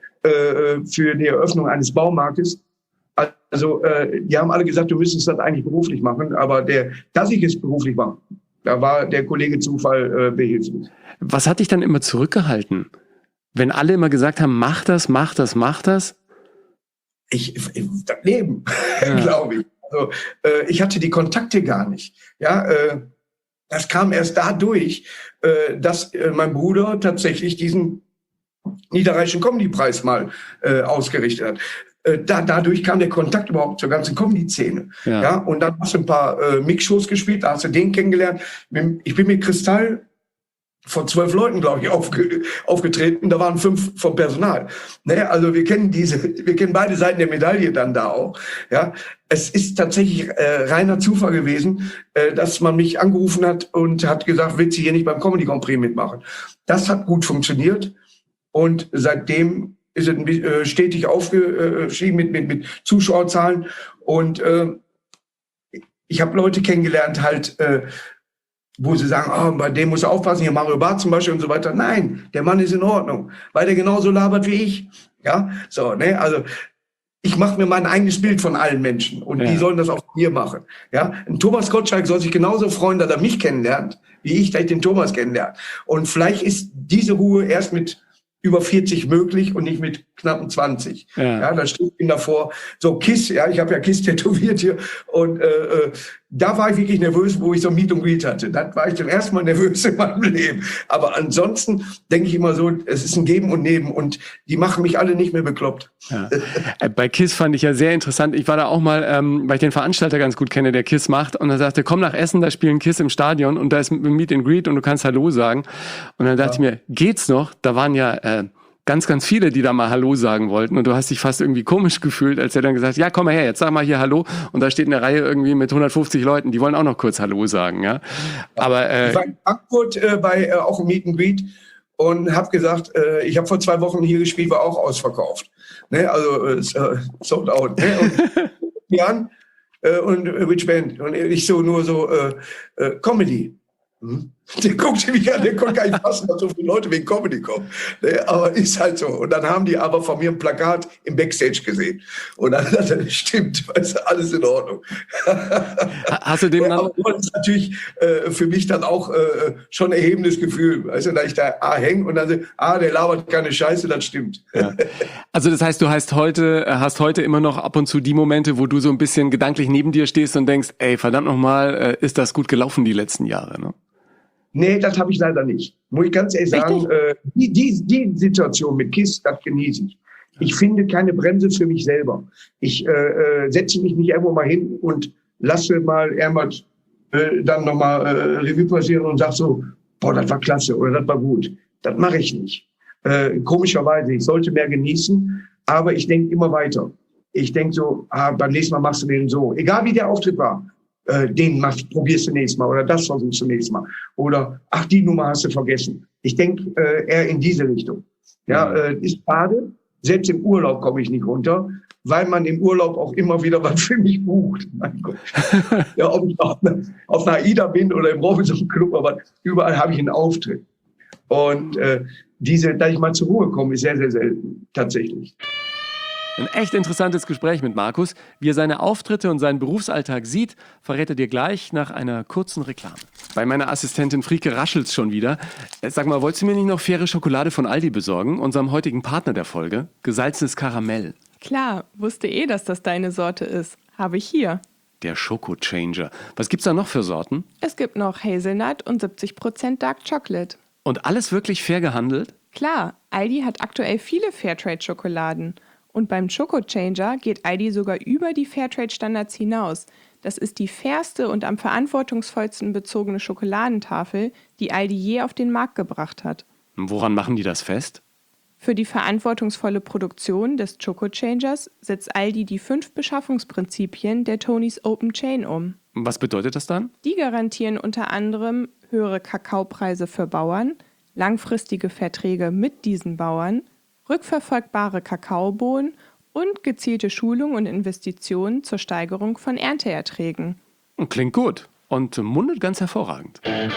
für die Eröffnung eines Baumarktes. Also die haben alle gesagt, du müsstest das eigentlich beruflich machen, aber dass ich es beruflich mache, da war der Kollege Zufall behilflich. Was hat dich dann immer zurückgehalten? Wenn alle immer gesagt haben, mach das, mach das, mach das? Das Leben, glaube ich. Also, ich hatte die Kontakte gar nicht. Ja, das kam erst dadurch, dass mein Bruder tatsächlich diesen Niederrheinischen Comedy-Preis mal ausgerichtet hat. Dadurch kam der Kontakt überhaupt zur ganzen Comedy-Szene. Ja, und dann hast du ein paar Mixshows gespielt, da hast du den kennengelernt. Ich bin mit Kristall von 12 Leuten, glaube ich, aufgetreten. Da waren 5 vom Personal. Ne? Also wir kennen beide Seiten der Medaille dann da auch. Ja, es ist tatsächlich reiner Zufall gewesen, dass man mich angerufen hat und hat gesagt, willst du hier nicht beim Comedy Grand Prix mitmachen? Das hat gut funktioniert und seitdem ist es stetig aufgestiegen mit Zuschauerzahlen und ich habe Leute kennengelernt, halt wo sie sagen, oh, bei dem muss er aufpassen, hier Mario Barth zum Beispiel und so weiter. Nein, der Mann ist in Ordnung, weil der genauso labert wie ich. Ja, so, ne, also ich mache mir mein eigenes Bild von allen Menschen und die sollen das auch von mir machen. Ja, ein Thomas Gottschalk soll sich genauso freuen, dass er mich kennenlernt, wie ich den Thomas kennenlerne. Und vielleicht ist diese Ruhe erst mit über 40 möglich und nicht mit knappen 20. Ja, da steht ihm davor so Kiss, ja, ich habe ja Kiss tätowiert hier und da war ich wirklich nervös, wo ich so ein Meet and Greet hatte. Da war ich zum ersten Mal nervös in meinem Leben. Aber ansonsten denke ich immer so, es ist ein Geben und Nehmen und die machen mich alle nicht mehr bekloppt. Ja. Bei Kiss fand ich ja sehr interessant. Ich war da auch mal, weil ich den Veranstalter ganz gut kenne, der Kiss macht, und er sagte, komm nach Essen, da spielen Kiss im Stadion und da ist ein Meet and Greet und du kannst Hallo sagen. Und dann dachte ich mir, geht's noch? Da waren ja ganz, ganz viele, die da mal Hallo sagen wollten, und du hast dich fast irgendwie komisch gefühlt, als er dann gesagt hat, ja, komm mal her, jetzt sag mal hier Hallo, und da steht eine Reihe irgendwie mit 150 Leuten, die wollen auch noch kurz Hallo sagen, ja. Aber ich war in Frankfurt bei auch im Meet and Greet und habe gesagt, ich habe vor 2 Wochen hier gespielt, war auch ausverkauft, ne? Also sold out, ne? Und Und which band? Und ich so nur so, Comedy. Der guckte mich an, der konnte gar nicht fassen, dass so viele Leute wegen Comedy kommen. Aber ist halt so. Und dann haben die aber von mir ein Plakat im Backstage gesehen. Und dann hat er, stimmt, weißt du, alles in Ordnung. Hast du dem dann... Aber das ist natürlich für mich dann auch schon ein erhebendes Gefühl. Weißt du, da ich da hänge und dann so, der labert keine Scheiße, das stimmt. Ja. Also das heißt, du hast heute immer noch ab und zu die Momente, wo du so ein bisschen gedanklich neben dir stehst und denkst, ey, verdammt nochmal, ist das gut gelaufen die letzten Jahre, ne? Nee, das habe ich leider nicht. Muss ich ganz ehrlich sagen, die Situation mit KISS, das genieße ich. Ich finde keine Bremse für mich selber. Ich setze mich nicht irgendwo mal hin und lasse mal irgendwas dann nochmal Revue passieren und sage so, boah, das war klasse oder das war gut. Das mache ich nicht. Komischerweise, ich sollte mehr genießen, aber ich denke immer weiter. Ich denke so, beim nächsten Mal machst du den so. Egal wie der Auftritt war. Probierst du nächstes Mal oder das versuchst du nächstes Mal. Oder, die Nummer hast du vergessen. Ich denke eher in diese Richtung. Ja, ist schade. Selbst im Urlaub komme ich nicht runter, weil man im Urlaub auch immer wieder was für mich bucht. Mein Gott. Ja, ob ich auf einer AIDA bin oder im Robinson Club, aber überall habe ich einen Auftritt. Und dass ich mal zur Ruhe komme, ist sehr, sehr selten, tatsächlich. Ein echt interessantes Gespräch mit Markus. Wie er seine Auftritte und seinen Berufsalltag sieht, verrät er dir gleich nach einer kurzen Reklame. Bei meiner Assistentin Frieke raschelt's schon wieder. Sag mal, wolltest du mir nicht noch faire Schokolade von Aldi besorgen? Unserem heutigen Partner der Folge. Gesalzenes Karamell. Klar, wusste dass das deine Sorte ist. Habe ich hier. Der Schoko-Changer. Was gibt's da noch für Sorten? Es gibt noch Hazelnut und 70% Dark Chocolate. Und alles wirklich fair gehandelt? Klar, Aldi hat aktuell viele Fairtrade-Schokoladen. Und beim Schoko-Changer geht Aldi sogar über die Fairtrade-Standards hinaus. Das ist die fairste und am verantwortungsvollsten bezogene Schokoladentafel, die Aldi je auf den Markt gebracht hat. Woran machen die das fest? Für die verantwortungsvolle Produktion des Schoko-Changers setzt Aldi die 5 Beschaffungsprinzipien der Tony's Open Chain um. Was bedeutet das dann? Die garantieren unter anderem höhere Kakaopreise für Bauern, langfristige Verträge mit diesen Bauern, rückverfolgbare Kakaobohnen und gezielte Schulung und Investitionen zur Steigerung von Ernteerträgen. Klingt gut und mundet ganz hervorragend.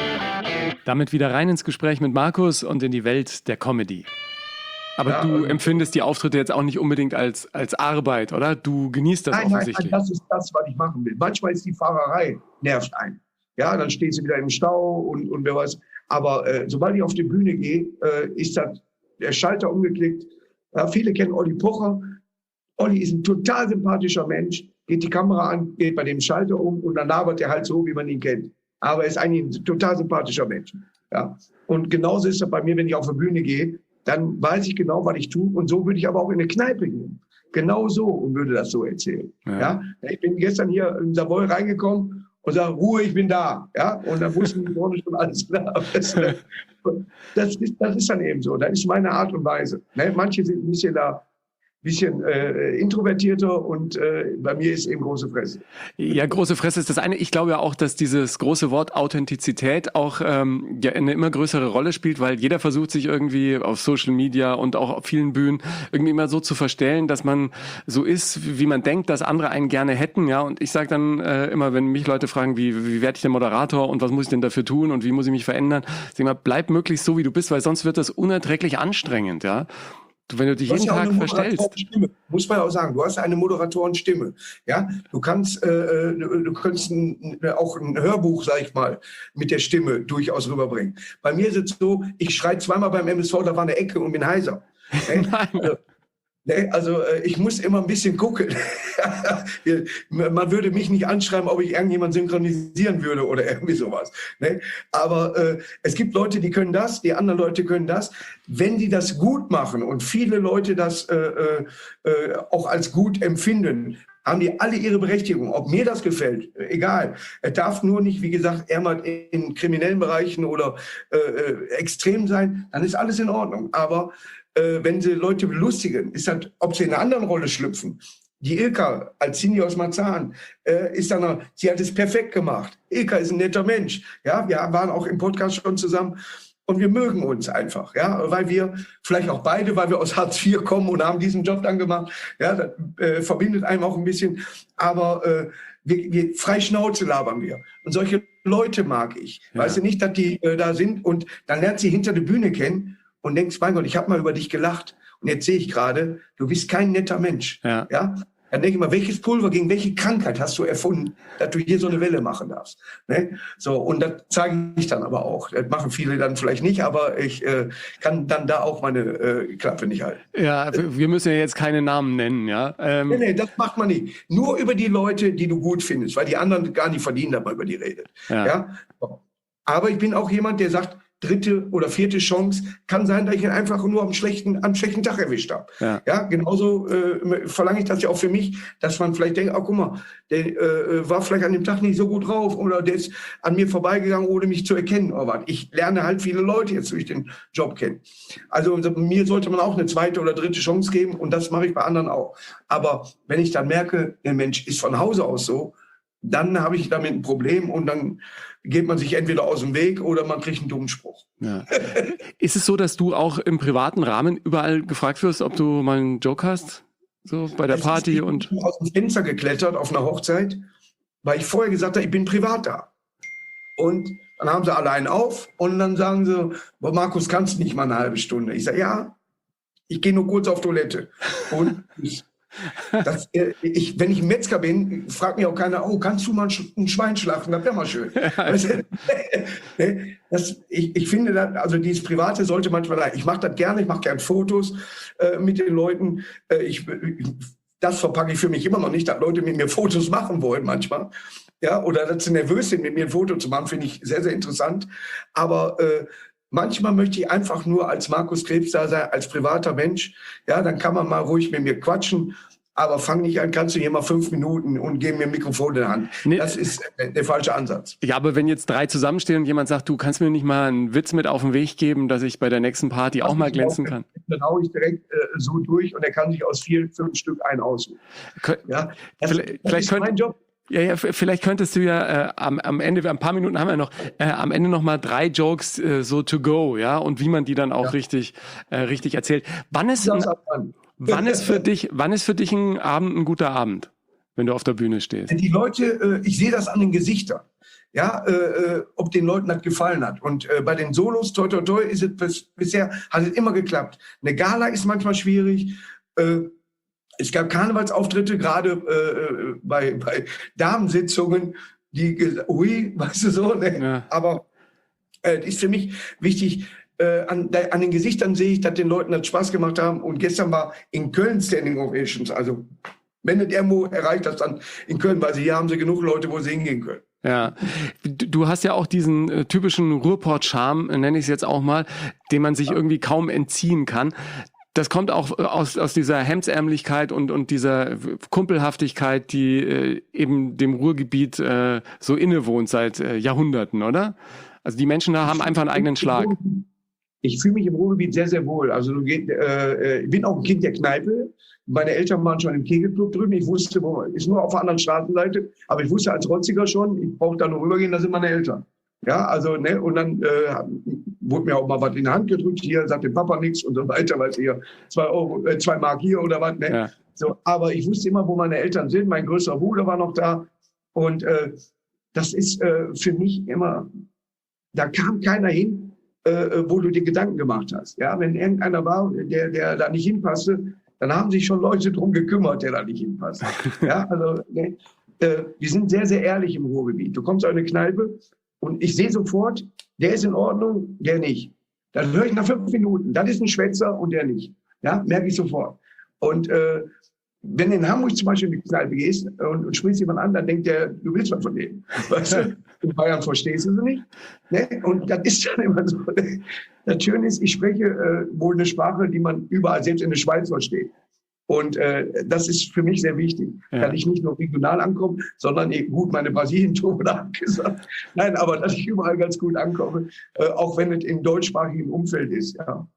Damit wieder rein ins Gespräch mit Markus und in die Welt der Comedy. Aber ja, du empfindest die Auftritte jetzt auch nicht unbedingt als Arbeit, oder? Du genießt das offensichtlich. Nein, das ist das, was ich machen will. Manchmal ist die Fahrerei, nervt einen. Ja, dann steht sie wieder im Stau und wer weiß. Aber sobald ich auf die Bühne gehe, ist das der Schalter umgeklickt. Ja, viele kennen Olli Pocher. Olli ist ein total sympathischer Mensch, geht die Kamera an, geht bei dem Schalter um und dann labert er halt so, wie man ihn kennt. Aber er ist eigentlich ein total sympathischer Mensch. Ja. Und genauso ist das bei mir, wenn ich auf die Bühne gehe, dann weiß ich genau, was ich tue. Und so würde ich aber auch in eine Kneipe gehen. Genau so und würde das so erzählen. Ja. Ich bin gestern hier in Savoy reingekommen und sage, Ruhe, ich bin da. Ja. Und dann wussten die vorne schon alles klar. Das ist dann eben so. Das ist meine Art und Weise. Manche sind ein bisschen introvertierter und bei mir ist eben große Fresse. Ja, große Fresse ist das eine. Ich glaube ja auch, dass dieses große Wort Authentizität auch eine immer größere Rolle spielt, weil jeder versucht sich irgendwie auf Social Media und auch auf vielen Bühnen irgendwie immer so zu verstellen, dass man so ist, wie man denkt, dass andere einen gerne hätten. Ja, und ich sage dann immer, wenn mich Leute fragen, wie werde ich denn Moderator und was muss ich denn dafür tun und wie muss ich mich verändern, sag ich mal, bleib möglichst so, wie du bist, weil sonst wird das unerträglich anstrengend, ja. Wenn du dich jeden Tag verstellst. Muss man auch sagen, du hast eine Moderatorenstimme. Ja, du kannst auch ein Hörbuch, sag ich mal, mit der Stimme durchaus rüberbringen. Bei mir ist es so, ich schreie zweimal beim MSV, da war eine Ecke und bin heiser. Also ich muss immer ein bisschen gucken. Man würde mich nicht anschreiben, ob ich irgendjemand synchronisieren würde oder irgendwie sowas. Aber es gibt Leute, die können das, die anderen Leute können das. Wenn die das gut machen und viele Leute das auch als gut empfinden, haben die alle ihre Berechtigung. Ob mir das gefällt, egal. Es darf nur nicht, wie gesagt, eher mal in kriminellen Bereichen oder extrem sein, dann ist alles in Ordnung. Aber wenn sie Leute belustigen, ist das, ob sie in einer anderen Rolle schlüpfen. Die Ilka als Cindy aus Marzahn sie hat es perfekt gemacht. Ilka ist ein netter Mensch. Ja, wir waren auch im Podcast schon zusammen. und wir mögen uns einfach, ja, weil wir vielleicht auch beide, weil wir aus Hartz IV kommen und haben diesen Job dann gemacht, ja, das verbindet einem auch ein bisschen, aber wir frei Schnauze labern wir. Und solche Leute mag ich. Ja. Weißt du nicht, dass die da sind und dann lernt sie hinter der Bühne kennen und denkst, mein Gott, ich habe mal über dich gelacht und jetzt sehe ich gerade, du bist kein netter Mensch, ja. Dann denke ich mal, welches Pulver gegen welche Krankheit hast du erfunden, dass du hier so eine Welle machen darfst? Ne? So, und das zeige ich dann aber auch. Das machen viele dann vielleicht nicht, aber ich kann dann da auch meine Klappe nicht halten. Ja, wir müssen ja jetzt keine Namen nennen, ja. Nee, das macht man nicht. Nur über die Leute, die du gut findest, weil die anderen gar nicht verdienen, dass man über die redet. Ja? Aber ich bin auch jemand, der sagt, 3. oder 4. Chance kann sein, dass ich ihn einfach nur am schlechten Tag erwischt habe. Ja, genauso verlange ich das ja auch für mich, dass man vielleicht denkt, oh, guck mal, der war vielleicht an dem Tag nicht so gut drauf oder der ist an mir vorbeigegangen, ohne mich zu erkennen. Aber ich lerne halt viele Leute jetzt durch den Job kennen. Also mir sollte man auch eine 2. oder 3. Chance geben und das mache ich bei anderen auch. Aber wenn ich dann merke, der Mensch ist von Hause aus so, dann habe ich damit ein Problem und dann geht man sich entweder aus dem Weg oder man kriegt einen dummen Spruch. Ja. Ist es so, dass du auch im privaten Rahmen überall gefragt wirst, ob du mal einen Joke hast? So bei der Party und... Ich bin aus dem Fenster geklettert auf einer Hochzeit, weil ich vorher gesagt habe, ich bin privat da. Und dann haben sie alle einen auf und dann sagen sie, boah, Markus, kannst du nicht mal eine halbe Stunde? Ich sage, ja, ich gehe nur kurz auf Toilette. Und wenn ich Metzger bin, fragt mich auch keiner, oh, kannst du mal ein Schwein schlachten? Das wäre mal schön. Ich finde, also dieses Private sollte manchmal, ich mache das gerne, ich mache gerne Fotos mit den Leuten. Das verpacke ich für mich immer noch nicht, dass Leute mit mir Fotos machen wollen manchmal. Ja, oder dass sie nervös sind, mit mir ein Foto zu machen, finde ich sehr, sehr interessant. Aber manchmal möchte ich einfach nur als Markus Krebs da sein, als privater Mensch. Ja, dann kann man mal ruhig mit mir quatschen. Aber fang nicht an, kannst du hier mal 5 Minuten und gib mir ein Mikrofon in der Hand. Nee. Das ist der falsche Ansatz. Ja, aber wenn jetzt 3 zusammenstehen und jemand sagt, du kannst mir nicht mal einen Witz mit auf den Weg geben, dass ich bei der nächsten Party auch mal glänzen kann. Dann hau ich direkt so durch und er kann sich aus 4, 5 Stück einen aussuchen. Ja, vielleicht ist mein Job. Ja, vielleicht könntest du ja am Ende, ein paar Minuten haben wir noch, am Ende noch mal 3 Jokes so to go, ja, und wie man die dann auch richtig erzählt. Wann ist für dich ein Abend ein guter Abend, wenn du auf der Bühne stehst? Die Leute, ich sehe das an den Gesichtern, ja, ob den Leuten das gefallen hat. Und bei den Solos, toi toi toi, ist es bisher hat es immer geklappt. Eine Gala ist manchmal schwierig. Es gab Karnevalsauftritte, gerade bei Damensitzungen, die, ui, weißt du so, ne? Ja. Aber ist für mich wichtig, an den Gesichtern sehe ich, dass den Leuten das Spaß gemacht haben. Und gestern war in Köln Standing Ovations. Also wenn das irgendwo erreicht, das dann in Köln, weil hier haben sie genug Leute, wo sie hingehen können. Ja, du hast ja auch diesen typischen Ruhrpott-Charme, nenne ich es jetzt auch mal, den man sich irgendwie kaum entziehen kann. Das kommt auch aus dieser Hemdsärmlichkeit und dieser Kumpelhaftigkeit, die eben dem Ruhrgebiet so innewohnt seit Jahrhunderten, oder? Also die Menschen da haben einfach einen eigenen Schlag. Ich fühle mich im Ruhrgebiet sehr, sehr wohl. Also ich bin auch ein Kind der Kneipe. Meine Eltern waren schon im Kegelclub drüben. Ich wusste, ist nur auf der anderen Straßenseite, aber ich wusste als Rotziger schon, ich brauche da nur rübergehen, da sind meine Eltern. Ja, also, ne, und dann wurde mir auch mal was in die Hand gedrückt, hier sagt dem Papa nichts und so weiter, weil hier 2 Mark hier oder was, ne. Ja. So, aber ich wusste immer, wo meine Eltern sind. Mein größerer Bruder war noch da. Und das ist für mich immer, da kam keiner hin, wo du dir Gedanken gemacht hast. Ja, wenn irgendeiner war, der da nicht hinpasste, dann haben sich schon Leute drum gekümmert, der da nicht hinpasst. Ja, also, ne, wir sind sehr, sehr ehrlich im Ruhrgebiet. Du kommst auf eine Kneipe und ich sehe sofort, der ist in Ordnung, der nicht. Dann höre ich nach 5 Minuten, das ist ein Schwätzer und der nicht. Ja, merke ich sofort. Und wenn du in Hamburg zum Beispiel in die Kneipe gehst und sprichst jemand an, dann denkt der, du willst was von dem. Weißt du? In Bayern verstehst du sie nicht. Ne? Und das ist dann immer so. Das Schöne ist, ich spreche wohl eine Sprache, die man überall, selbst in der Schweiz, versteht. Und das ist für mich sehr wichtig, dass ich nicht nur regional ankomme, sondern gut, meine Brasilien-Tour wurde abgesagt. Nein, aber dass ich überall ganz gut ankomme, auch wenn es im deutschsprachigen Umfeld ist. Ja.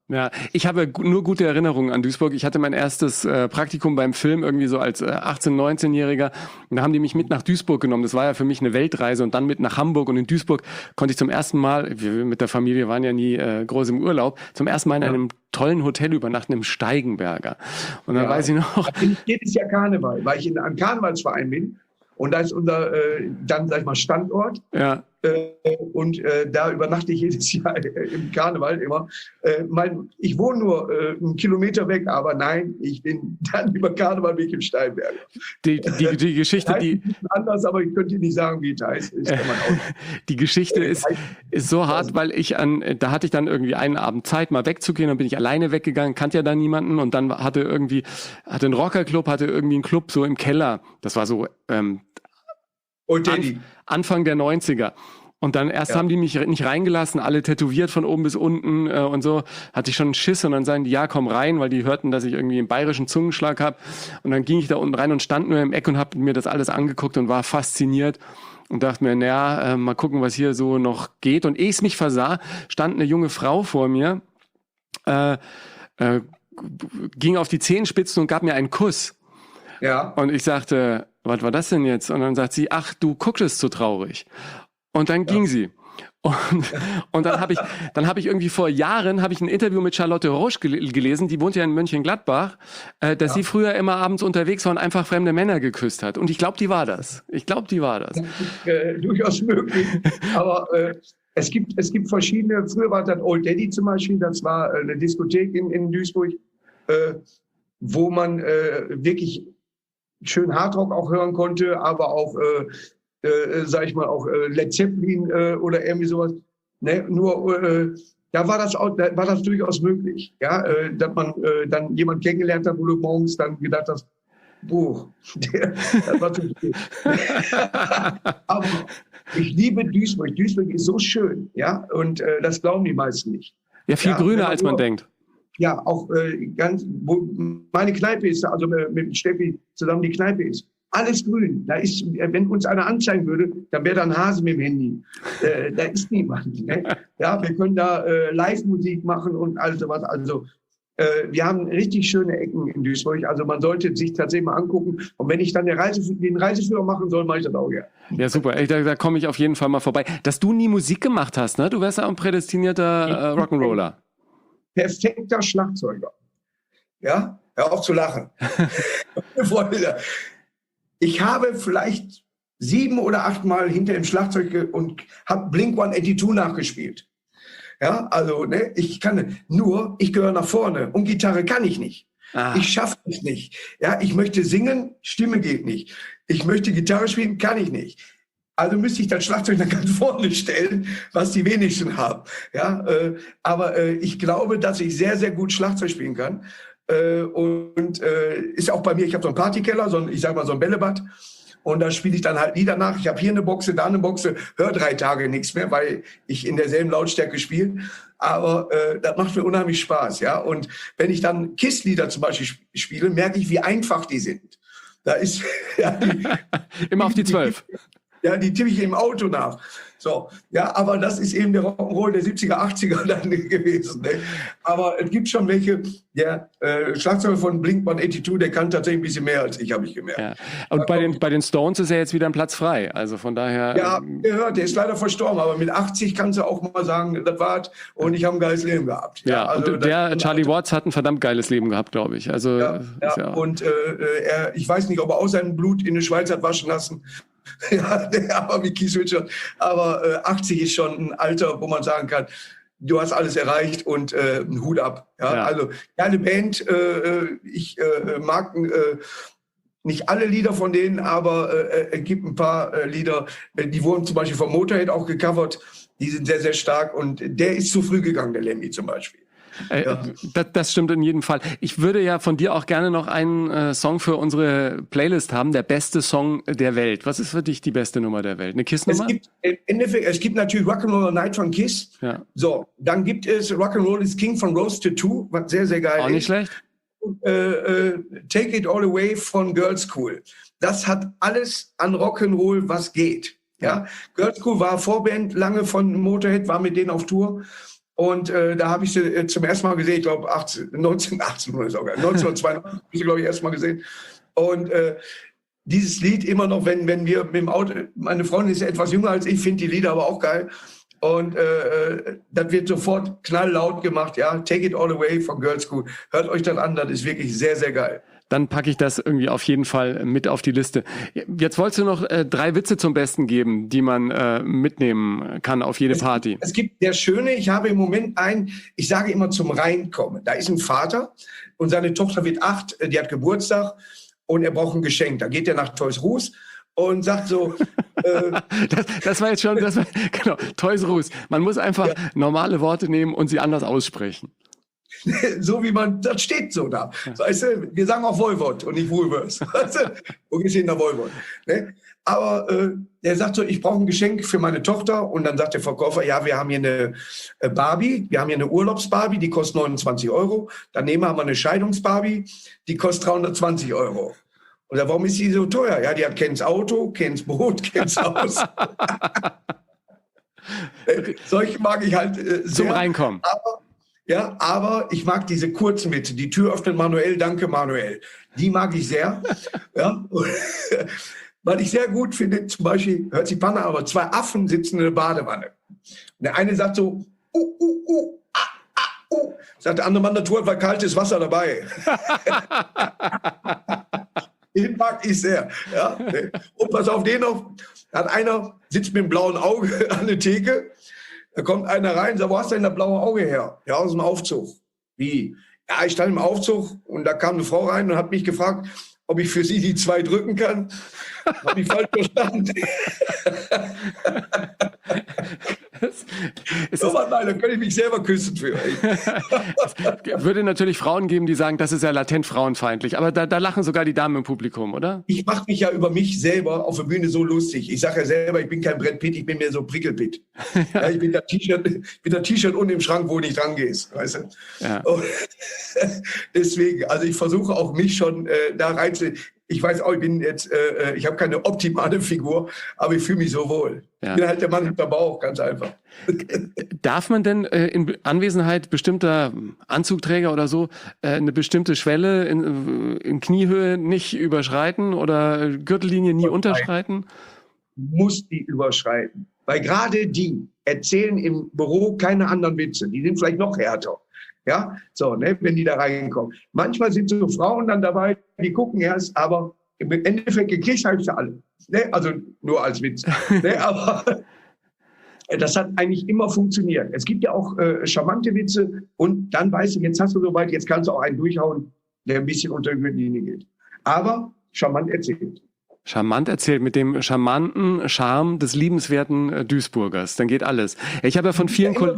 Ja, ich habe nur gute Erinnerungen an Duisburg. Ich hatte mein erstes Praktikum beim Film irgendwie so als 18-, 19-Jähriger. Und da haben die mich mit nach Duisburg genommen. Das war ja für mich eine Weltreise. Und dann mit nach Hamburg. Und in Duisburg konnte ich zum ersten Mal, wir mit der Familie waren ja nie groß im Urlaub, zum ersten Mal in einem tollen Hotel übernachten, im Steigenberger. Und dann weiß ich noch... Da bin ich jedes Jahr Karneval, weil ich in einem Karnevalsverein bin. Und da ist unser, dann sag ich mal, Standort. Ja. Und da übernachte ich jedes Jahr im Karneval immer. Ich wohne nur einen Kilometer weg, aber nein, ich bin dann über Karneval weg im Steinberg. Die Geschichte, die anders, aber ich könnte nicht sagen, wie es heißt. Die Geschichte ist so hart, weil da hatte ich dann irgendwie einen Abend Zeit, mal wegzugehen, dann bin ich alleine weggegangen, kannte ja da niemanden und dann hatte ein Rockerclub, hatte irgendwie einen Club so im Keller. Das war so Anfang der 90er. Und dann erst haben die mich nicht reingelassen, alle tätowiert von oben bis unten und so. Hatte ich schon einen Schiss und dann sagen die, ja, komm rein, weil die hörten, dass ich irgendwie einen bayerischen Zungenschlag habe. Und dann ging ich da unten rein und stand nur im Eck und habe mir das alles angeguckt und war fasziniert und dachte mir, naja, mal gucken, was hier so noch geht. Und ehe ich es mich versah, stand eine junge Frau vor mir, ging auf die Zehenspitzen und gab mir einen Kuss. Ja. Und ich sagte, was war das denn jetzt? Und dann sagt sie, ach, du guckst so traurig. Und dann ging sie. Und dann habe ich irgendwie vor Jahren ein Interview mit Charlotte Roche gelesen, die wohnt ja in Mönchengladbach, dass sie früher immer abends unterwegs war und einfach fremde Männer geküsst hat. Und ich glaube, die war das. Das ist durchaus möglich. Aber es gibt verschiedene, früher war das Old Daddy zum Beispiel, das war eine Diskothek in Duisburg, wo man wirklich schön Hardrock auch hören konnte, aber auch sag ich mal, auch Led Zeppelin oder irgendwie sowas. Ne? Nur da war das durchaus möglich, ja, dass man dann jemand kennengelernt hat, wo du morgens dann gedacht hast, boah, das war zu viel. Aber ich liebe Duisburg. Duisburg ist so schön, ja, und das glauben die meisten nicht. Ja, viel grüner, als man denkt. Ja, auch wo meine Kneipe ist, also mit Steffi zusammen die Kneipe ist. Alles grün. Da ist, wenn uns einer anzeigen würde, dann wäre da ein Hase mit dem Handy. Da ist niemand. Ne? Ja, wir können da Live-Musik machen und all sowas. Also wir haben richtig schöne Ecken in Duisburg. Also man sollte sich tatsächlich mal angucken. Und wenn ich dann den Reiseführer machen soll, mache ich das auch gerne. Ja, super. Da komme ich auf jeden Fall mal vorbei. Dass du nie Musik gemacht hast, ne? Du wärst ja ein prädestinierter Rock'n'Roller. Perfekter Schlagzeuger. Ja, hör auf zu lachen. Freunde. Ich habe vielleicht 7 oder 8 Mal hinter dem Schlagzeug und habe Blink-182 nachgespielt. Ja, also ne, ich gehöre nach vorne und Gitarre kann ich nicht. Ich schaffe es nicht. Ja, ich möchte singen, Stimme geht nicht. Ich möchte Gitarre spielen, kann ich nicht. Also müsste ich das Schlagzeug dann ganz vorne stellen, was die wenigsten haben. Ja, aber ich glaube, dass ich sehr, sehr gut Schlagzeug spielen kann. Und ist auch bei mir, ich habe so einen Partykeller, so ein Bällebad. Und da spiele ich dann halt Lieder nach. Ich habe hier eine Boxe, da eine Boxe, höre 3 Tage nichts mehr, weil ich in derselben Lautstärke spiele. Aber das macht mir unheimlich Spaß. Ja. Und wenn ich dann KISS-Lieder zum Beispiel spiele, merke ich, wie einfach die sind. Da ist immer auf die 12. Ja, die tippe ich im Auto nach. So, ja, aber das ist eben der Rock'n'Roll der 70er, 80er dann gewesen. Ne? Aber es gibt schon welche, der Schlagzeuger von Blink-182, der kann tatsächlich ein bisschen mehr als ich, habe ich gemerkt. Ja. Und bei den Stones ist ja jetzt wieder ein Platz frei. Also von daher. Ja, gehört, der ist leider verstorben, aber mit 80 kannst du auch mal sagen, das war's und ich habe ein geiles Leben gehabt. Ja, also und der Charlie Watts hat ein verdammt geiles Leben gehabt, glaube ich. Also, und ich weiß nicht, ob er auch sein Blut in der Schweiz hat waschen lassen. Ja, aber wie Keith Richards. Aber 80 ist schon ein Alter, wo man sagen kann, du hast alles erreicht und einen Hut ab. Ja? Also geile Band. Ich mag nicht alle Lieder von denen, aber es gibt ein paar Lieder, die wurden zum Beispiel vom Motorhead auch gecovert. Die sind sehr, sehr stark und der ist zu früh gegangen, der Lemmy zum Beispiel. Ja. Das stimmt in jedem Fall. Ich würde ja von dir auch gerne noch einen Song für unsere Playlist haben, der beste Song der Welt. Was ist für dich die beste Nummer der Welt? Eine KISS-Nummer? Es gibt natürlich Rock'n'Roll Night von KISS. Ja. So, dann gibt es Rock'n'Roll is King von Rose Tattoo, was sehr, sehr geil ist. Auch nicht schlecht. Take It All Away von Girls School. Das hat alles an Rock'n'Roll, was geht. Ja. Girls School war Vorband lange von Motorhead, war mit denen auf Tour. Und da habe ich sie zum ersten Mal gesehen, ich glaube 1918 oder sogar, 1992 habe ich sie, glaube ich, erst mal gesehen. Und dieses Lied immer noch, wenn wir mit dem Auto, meine Freundin ist ja etwas jünger als ich, finde die Lieder aber auch geil. Und das wird sofort knalllaut gemacht, ja, Take It All Away von Girls School. Hört euch das an, das ist wirklich sehr, sehr geil. Dann packe ich das irgendwie auf jeden Fall mit auf die Liste. Jetzt wolltest du noch 3 Witze zum Besten geben, die man mitnehmen kann auf jede Party. Es gibt der Schöne, ich habe im Moment ich sage immer zum Reinkommen. Da ist ein Vater und seine Tochter wird 8, die hat Geburtstag und er braucht ein Geschenk. Da geht er nach Toys R Us und sagt so... das war jetzt schon, genau, Toys R Us. Man muss einfach normale Worte nehmen und sie anders aussprechen. So wie das steht so da. Weißt du, wir sagen auch Wohlwort und nicht Woolworths. Weißt du, wo geht's hin nach Wohlwort? Ne? Aber der sagt so, ich brauche ein Geschenk für meine Tochter. Und dann sagt der Verkäufer, ja, wir haben hier eine Barbie, wir haben hier eine Urlaubsbarbie, die kostet 29 €. Daneben haben wir eine Scheidungsbarbie, die kostet 320 €. Und da, warum ist die so teuer? Ja, die hat kennt's Auto, kennt's Boot, kennt's Haus. Solche mag ich halt sehr. Zum Reinkommen. Aber ich mag diese kurzen Witze. Die Tür öffnet Manuel, danke Manuel. Die mag ich sehr. Ja. Weil ich sehr gut finde, zum Beispiel, hört sich Panne, aber 2 Affen sitzen in der Badewanne. Und der eine sagt so, sagt der andere Mann, Natur hat kaltes Wasser dabei. Den mag ich sehr. Ja. Und pass auf, den noch, hat einer, sitzt mit dem blauen Auge an der Theke. Da kommt einer rein und sagt, wo hast du denn das blaue Auge her? Ja, aus dem Aufzug. Wie? Ja, ich stand im Aufzug und da kam eine Frau rein und hat mich gefragt, ob ich für sie die 2 drücken kann. Habe ich falsch verstanden. Da könnte ich mich selber küssen für. Es würde natürlich Frauen geben, die sagen, das ist ja latent frauenfeindlich. Aber da lachen sogar die Damen im Publikum, oder? Ich mache mich ja über mich selber auf der Bühne so lustig. Ich sage ja selber, ich bin kein Brett Pitt, ich bin mehr so Prickelpitt. Ja, ich bin der T-Shirt unten im Schrank, wo du nicht dran gehst. Weißt du? Ja. Deswegen, also ich versuche auch mich schon da reinzunehmen. Ich weiß auch, ich habe keine optimale Figur, aber ich fühle mich so wohl. Ja. Ich bin halt der Mann hinter Bauch, ganz einfach. Darf man denn in Anwesenheit bestimmter Anzugträger oder so eine bestimmte Schwelle in Kniehöhe nicht überschreiten oder Gürtellinie nie unterschreiten? Muss die überschreiten. Weil gerade die erzählen im Büro keine anderen Witze. Die sind vielleicht noch härter. Ja, so, ne, wenn die da reinkommen. Manchmal sind so Frauen dann dabei, die gucken erst, aber im Endeffekt gekriegt habe ich sie alle. Ne? Also nur als Witz. Ne? Aber das hat eigentlich immer funktioniert. Es gibt ja auch charmante Witze und dann weißt du, jetzt hast du soweit, jetzt kannst du auch einen durchhauen, der ein bisschen unter die Gürtellinie geht. Aber charmant erzählt. Charmant erzählt, mit dem charmanten Charme des liebenswerten Duisburgers. Dann geht alles. Ich habe ja von vielen Kollegen...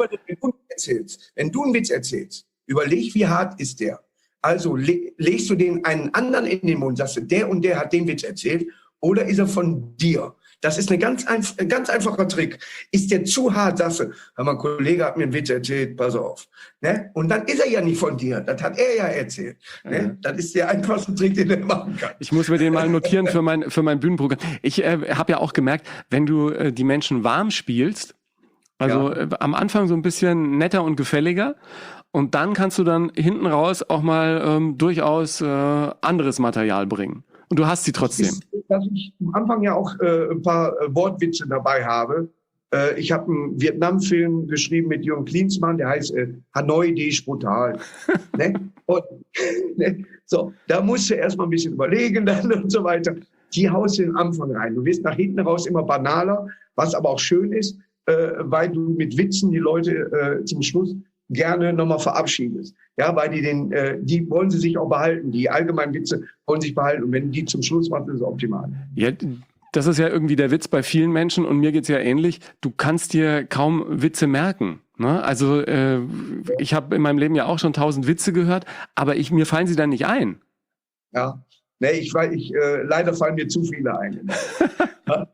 Wenn du einen Witz erzählst, überleg, wie hart ist der. Also legst du den einen anderen in den Mund, sagst du, der und der hat den Witz erzählt, oder ist er von dir? Das ist ein ganz einfacher Trick. Ist der zu hart, sagst du, mein Kollege hat mir einen Witz erzählt, pass auf. Ne? Und dann ist er ja nicht von dir, das hat er ja erzählt. Ne? Das ist der einfachste Trick, den er machen kann. Ich muss mir den mal notieren für mein Bühnenprogramm. Ich habe ja auch gemerkt, wenn du die Menschen warm spielst, also am Anfang so ein bisschen netter und gefälliger und dann kannst du dann hinten raus auch mal durchaus anderes Material bringen. Und du hast sie trotzdem. Dass ich am Anfang ja auch ein paar Wortwitze dabei habe. Ich habe einen Vietnam-Film geschrieben mit Jürgen Klinsmann, der heißt Hanoi, die ist brutal. Ne? Und, ne? So, da musst du erstmal ein bisschen überlegen dann und so weiter. Die haust du den Anfang rein. Du wirst nach hinten raus immer banaler, was aber auch schön ist, weil du mit Witzen die Leute zum Schluss gerne nochmal verabschiedest. Ja, weil die wollen sie sich auch behalten. Die allgemeinen Witze wollen sich behalten. Und wenn die zum Schluss machen, ist es optimal. Ja, das ist ja irgendwie der Witz bei vielen Menschen und mir geht's ja ähnlich. Du kannst dir kaum Witze merken. Ne? Also ich habe in meinem Leben ja auch schon 1000 Witze gehört, aber mir fallen sie dann nicht ein. Ja, nee, leider fallen mir zu viele ein. Ja?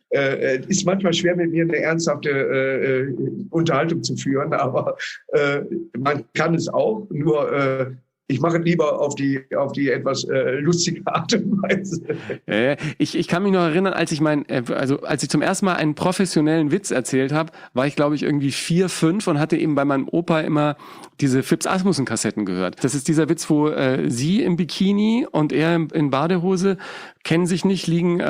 Ist manchmal schwer, mit mir eine ernsthafte Unterhaltung zu führen, aber man kann es auch. Nur Ich mache es lieber auf die etwas lustige Art und Weise. Ich kann mich noch erinnern, als ich zum ersten Mal einen professionellen Witz erzählt habe, war ich, glaube ich, irgendwie 4, 5 und hatte eben bei meinem Opa immer diese Phipps Asmussen-Kassetten gehört. Das ist dieser Witz, wo sie im Bikini und er in Badehose kennen sich nicht, liegen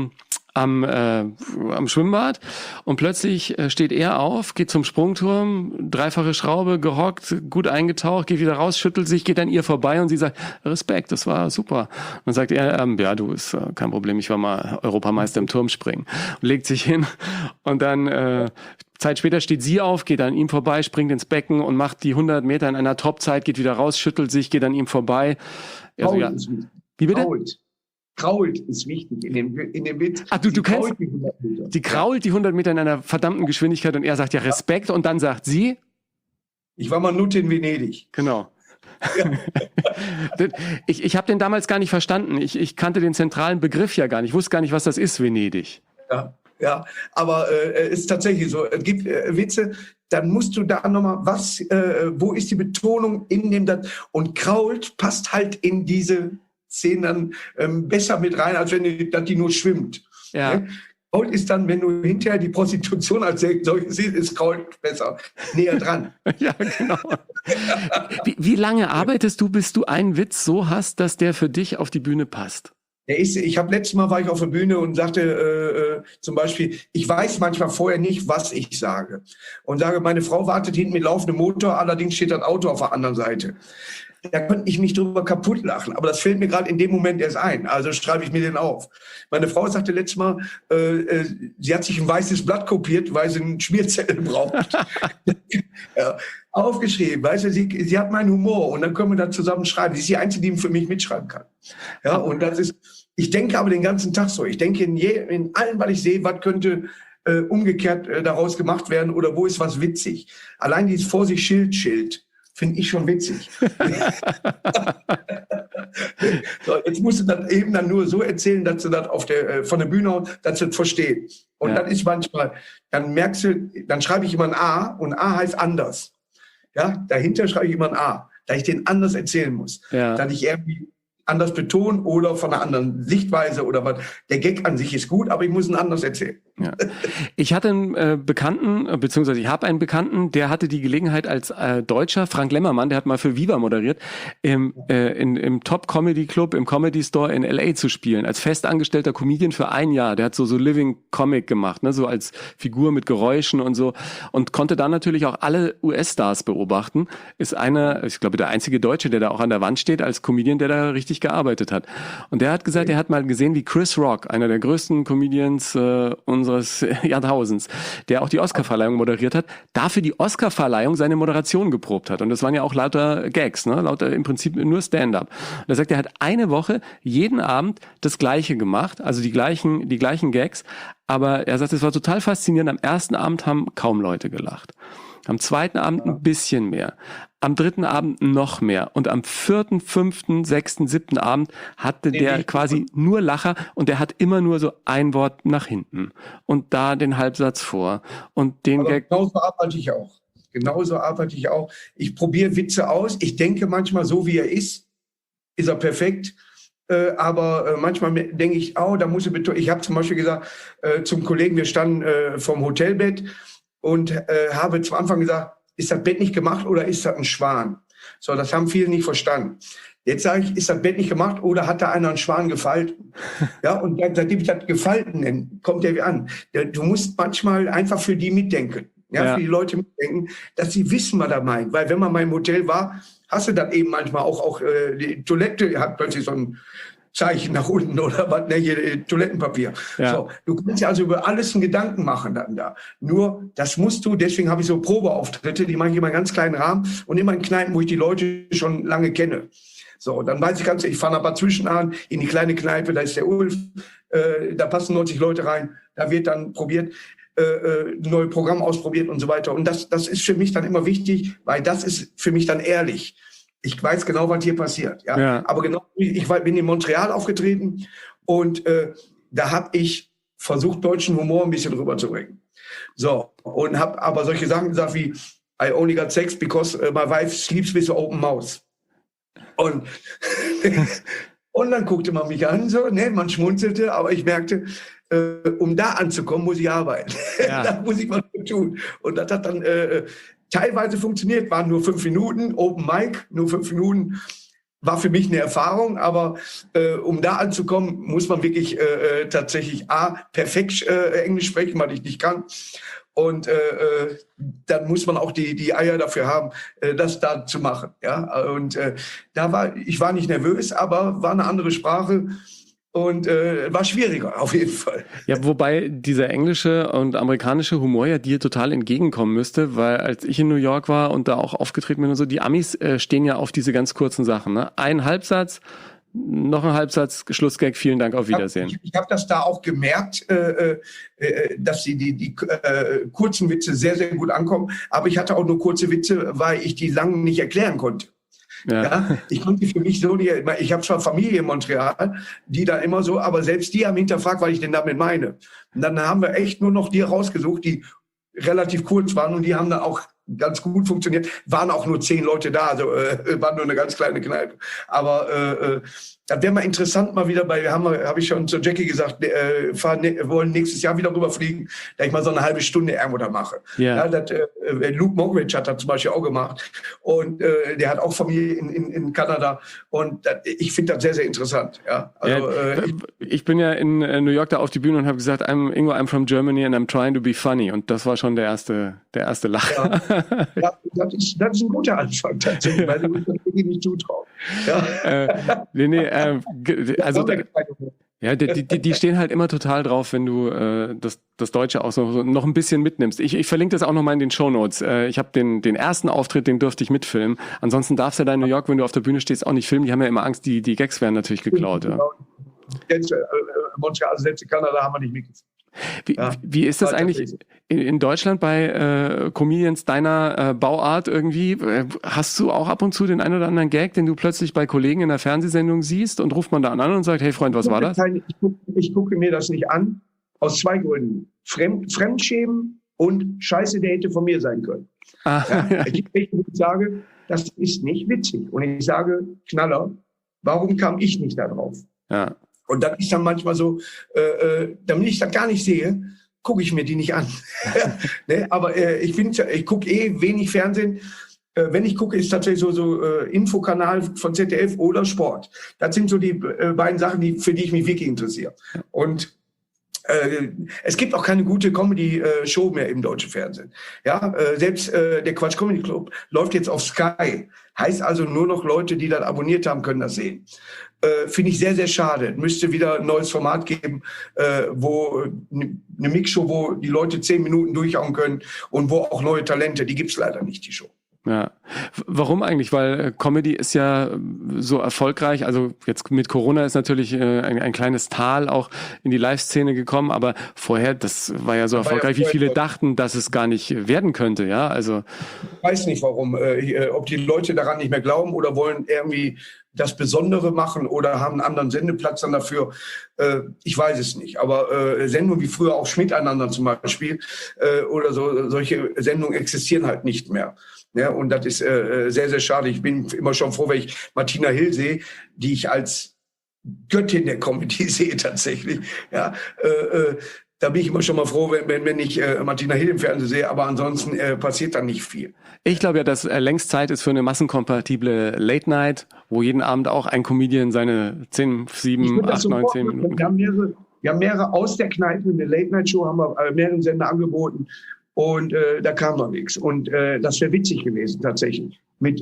am Schwimmbad und plötzlich steht er auf, geht zum Sprungturm, 3-fache Schraube, gehockt, gut eingetaucht, geht wieder raus, schüttelt sich, geht an ihr vorbei und sie sagt, Respekt, das war super. Und dann sagt er, ja, du, ist kein Problem, ich war mal Europameister im Turmspringen. Und legt sich hin und dann Zeit später steht sie auf, geht an ihm vorbei, springt ins Becken und macht die 100 Meter in einer Topzeit, geht wieder raus, schüttelt sich, geht an ihm vorbei. Also, ja. Wie bitte? Krault ist wichtig in dem Witz. Ach, du kennst, die krault die 100 Meter in einer verdammten Geschwindigkeit und er sagt ja Respekt und dann sagt sie? Ich war mal Nutte in Venedig. Genau. Ja. Ich habe den damals gar nicht verstanden. Ich kannte den zentralen Begriff ja gar nicht. Ich wusste gar nicht, was das ist, Venedig. Ja, aber es ist tatsächlich so. Es gibt Witze, dann musst du da nochmal, wo ist die Betonung in dem, und krault passt halt in diese Szenen dann besser mit rein, als wenn die nur schwimmt. Ja. Krault ist dann, wenn du hinterher die Prostitution als solches siehst, ist Krault besser, näher dran. Ja, genau. Wie lange arbeitest du, bis du einen Witz so hast, dass der für dich auf die Bühne passt? Letztes Mal war ich auf der Bühne und sagte zum Beispiel, ich weiß manchmal vorher nicht, was ich sage. Und sage, meine Frau wartet hinten mit laufendem Motor, allerdings steht ein Auto auf der anderen Seite. Da könnte ich mich drüber kaputt lachen, aber das fällt mir gerade in dem Moment erst ein. Also schreibe ich mir den auf. Meine Frau sagte letztes Mal, sie hat sich ein weißes Blatt kopiert, weil sie einen Schmierzettel braucht. Ja, aufgeschrieben, weißt du, sie hat meinen Humor und dann können wir da zusammen schreiben. Sie ist die Einzige, die für mich mitschreiben kann. Ja, und das ist, ich denke aber den ganzen Tag so. Ich denke in allem, was ich sehe, was könnte umgekehrt daraus gemacht werden oder wo ist was witzig. Allein dieses vor sich Schild. Finde ich schon witzig. So, jetzt musst du das eben dann nur so erzählen, dass du das von der Bühne aus, dass du das verstehst. Und ja. Dann ist manchmal, dann merkst du, dann schreibe ich immer ein A und A heißt anders. Ja, dahinter schreibe ich immer ein A, da ich den anders erzählen muss. Ja. Dass ich irgendwie anders betone oder von einer anderen Sichtweise oder was. Der Gag an sich ist gut, aber ich muss ihn anders erzählen. Ja. Ich hatte einen Bekannten, beziehungsweise ich habe einen Bekannten, der hatte die Gelegenheit als Deutscher, Frank Lemmermann, der hat mal für Viva moderiert, im Top Comedy Club, im Comedy Store in LA zu spielen, als festangestellter Comedian für ein Jahr. Der hat so Living Comic gemacht, ne, so als Figur mit Geräuschen und so, und konnte dann natürlich auch alle US-Stars beobachten. Ist ich glaube, der einzige Deutsche, der da auch an der Wand steht als Comedian, der da richtig gearbeitet hat. Und der hat gesagt, er hat mal gesehen, wie Chris Rock, einer der größten Comedians unseres Jahrtausends, der auch die Oscarverleihung moderiert hat, dafür die Oscarverleihung seine Moderation geprobt hat. Und das waren ja auch lauter Gags, ne? Lauter im Prinzip nur Stand-up. Und er sagt, er hat eine Woche jeden Abend das Gleiche gemacht, also die gleichen Gags. Aber er sagt, es war total faszinierend. Am ersten Abend haben kaum Leute gelacht. Am zweiten Abend ein bisschen mehr. Am dritten Abend noch mehr. Und am 4., 5., 6., 7. Abend hatte der quasi nur Lacher und der hat immer nur so ein Wort nach hinten. Und da den Halbsatz vor. Und den Gag. Genauso arbeite ich auch. Ich probiere Witze aus. Ich denke manchmal, so wie er ist er perfekt. Aber manchmal denke ich, da muss ich betonen. Ich habe zum Beispiel gesagt zum Kollegen, wir standen vom Hotelbett und habe zu Anfang gesagt, ist das Bett nicht gemacht oder ist das ein Schwan? So, das haben viele nicht verstanden. Jetzt sage ich, ist das Bett nicht gemacht oder hat da einer einen Schwan gefalten? Ja, und seitdem ich das gefalten nenne, kommt der an. Du musst manchmal einfach für die mitdenken. Ja, für die Leute mitdenken, dass sie wissen, was er meint. Weil wenn man mal im Hotel war, hast du dann eben manchmal auch die Toilette hat plötzlich so ein Zeichen nach unten oder was, ne, hier Toilettenpapier. Ja. So, du kannst ja also über alles einen Gedanken machen dann da. Nur, das musst du, deswegen habe ich so Probeauftritte, die mache ich immer in ganz kleinen Rahmen und immer in Kneipen, wo ich die Leute schon lange kenne. So, dann weiß ich fahre aber zwischenahn in die kleine Kneipe, da ist der Ulf, da passen 90 Leute rein, da wird dann probiert, neue Programm ausprobiert und so weiter. Und das ist für mich dann immer wichtig, weil das ist für mich dann ehrlich. Ich weiß genau, was hier passiert. Ja? Aber genau, ich bin in Montreal aufgetreten und da habe ich versucht, deutschen Humor ein bisschen rüberzubringen. So, und habe aber solche Sachen gesagt wie I only got sex because my wife sleeps with an open mouth. Und, und dann guckte man mich an, so, ne, man schmunzelte, aber ich merkte, um da anzukommen, muss ich arbeiten. Ja. Da muss ich was tun. Und das hat dann teilweise funktioniert, waren nur 5 Minuten, Open Mic, nur 5 Minuten. War für mich eine Erfahrung, aber um da anzukommen, muss man wirklich tatsächlich perfekt Englisch sprechen, weil ich nicht kann. Und dann muss man auch die Eier dafür haben, das da zu machen. Ja? Und ich war nicht nervös, aber war eine andere Sprache. Und war schwieriger, auf jeden Fall. Ja, wobei dieser englische und amerikanische Humor ja dir total entgegenkommen müsste, weil als ich in New York war und da auch aufgetreten bin und so, die Amis stehen ja auf diese ganz kurzen Sachen. Ne? Ein Halbsatz, noch ein Halbsatz, Schlussgag, vielen Dank, auf Wiedersehen. Ich hab das da auch gemerkt, dass die kurzen Witze sehr, sehr gut ankommen. Aber ich hatte auch nur kurze Witze, weil ich die langen nicht erklären konnte. Ja, ich konnte für mich so nicht, ich habe zwar Familie in Montreal, die da immer so, aber selbst die haben hinterfragt, was ich denn damit meine. Und dann haben wir echt nur noch die rausgesucht, die relativ kurz waren und die haben dann auch ganz gut funktioniert. Waren auch nur 10 Leute da, also war nur eine ganz kleine Kneipe. Aber das wäre mal interessant, mal wieder habe ich schon zu Jackie gesagt, wollen nächstes Jahr wieder rüberfliegen, da ich mal so eine halbe Stunde irgendwo da mache. Yeah. Ja, Luke Mockridge hat das zum Beispiel auch gemacht und der hat auch Familie in Kanada und ich finde das sehr, sehr interessant. Ja, also, ich bin ja in New York da auf die Bühne und habe gesagt, I'm from Germany and I'm trying to be funny, und das war schon der erste Lacher. Ja, das ist ein guter Anfang tatsächlich, weil du das wirklich nicht zutrauen. Ja. Also ja, die stehen halt immer total drauf, wenn du das Deutsche auch so noch ein bisschen mitnimmst. Ich verlinke das auch noch mal in den Shownotes. Ich habe den ersten Auftritt, den durfte ich mitfilmen. Ansonsten darfst du da in New York, wenn du auf der Bühne stehst, auch nicht filmen. Die haben ja immer Angst, die Gags werden natürlich geklaut. Ja. Montreal, also selbst in Kanada haben wir nicht mitgefilmt. Wie ist das eigentlich in Deutschland bei Comedians deiner Bauart irgendwie? Hast du auch ab und zu den einen oder anderen Gag, den du plötzlich bei Kollegen in der Fernsehsendung siehst, und ruft man da an und sagt, hey Freund, was war das? Ich gucke mir das nicht an, aus 2 Gründen. Fremdschämen und Scheiße, der hätte von mir sein können. Ich sage, das ist nicht witzig. Und ich sage, Knaller, warum kam ich nicht da drauf? Ja. Und dann ist dann manchmal so, damit ich das gar nicht sehe, gucke ich mir die nicht an. Ne? Aber ich gucke wenig Fernsehen. Wenn ich gucke, ist tatsächlich so Infokanal von ZDF oder Sport. Das sind so die beiden Sachen, für die ich mich wirklich interessiere. Und es gibt auch keine gute Comedy-Show mehr im deutschen Fernsehen. Ja, selbst der Quatsch Comedy Club läuft jetzt auf Sky. Heißt also, nur noch Leute, die das abonniert haben, können das sehen. Finde ich sehr, sehr schade. Müsste wieder ein neues Format geben, wo eine Mixshow, wo die Leute 10 Minuten durchhauen können und wo auch neue Talente, die gibt's leider nicht, die Show. Ja. Warum eigentlich? Weil Comedy ist ja so erfolgreich. Also jetzt mit Corona ist natürlich ein kleines Tal auch in die Live-Szene gekommen, aber vorher, das war ja so erfolgreich, wie viele dachten, dass es gar nicht werden könnte. Ja, also ich weiß nicht warum. Ob die Leute daran nicht mehr glauben oder wollen irgendwie das Besondere machen oder haben einen anderen Sendeplatz dann dafür. Ich weiß es nicht. Aber Sendungen wie früher auch Schmiteinander zum Beispiel oder solche Sendungen existieren halt nicht mehr. Ja, und das ist sehr, sehr schade. Ich bin immer schon froh, wenn ich Martina Hill sehe, die ich als Göttin der Comedy sehe tatsächlich. Ja, da bin ich immer schon mal froh, wenn ich Martina Hill im Fernsehen sehe. Aber ansonsten passiert da nicht viel. Ich glaube ja, dass längst Zeit ist für eine massenkompatible Late Night, wo jeden Abend auch ein Comedian seine 10, 7, 8, 9, 10 Minuten... Wir haben mehrere aus der Kneipe, eine Late Night Show haben wir mehreren Sender angeboten. Und da kam noch nichts. Und das wäre witzig gewesen tatsächlich. Mit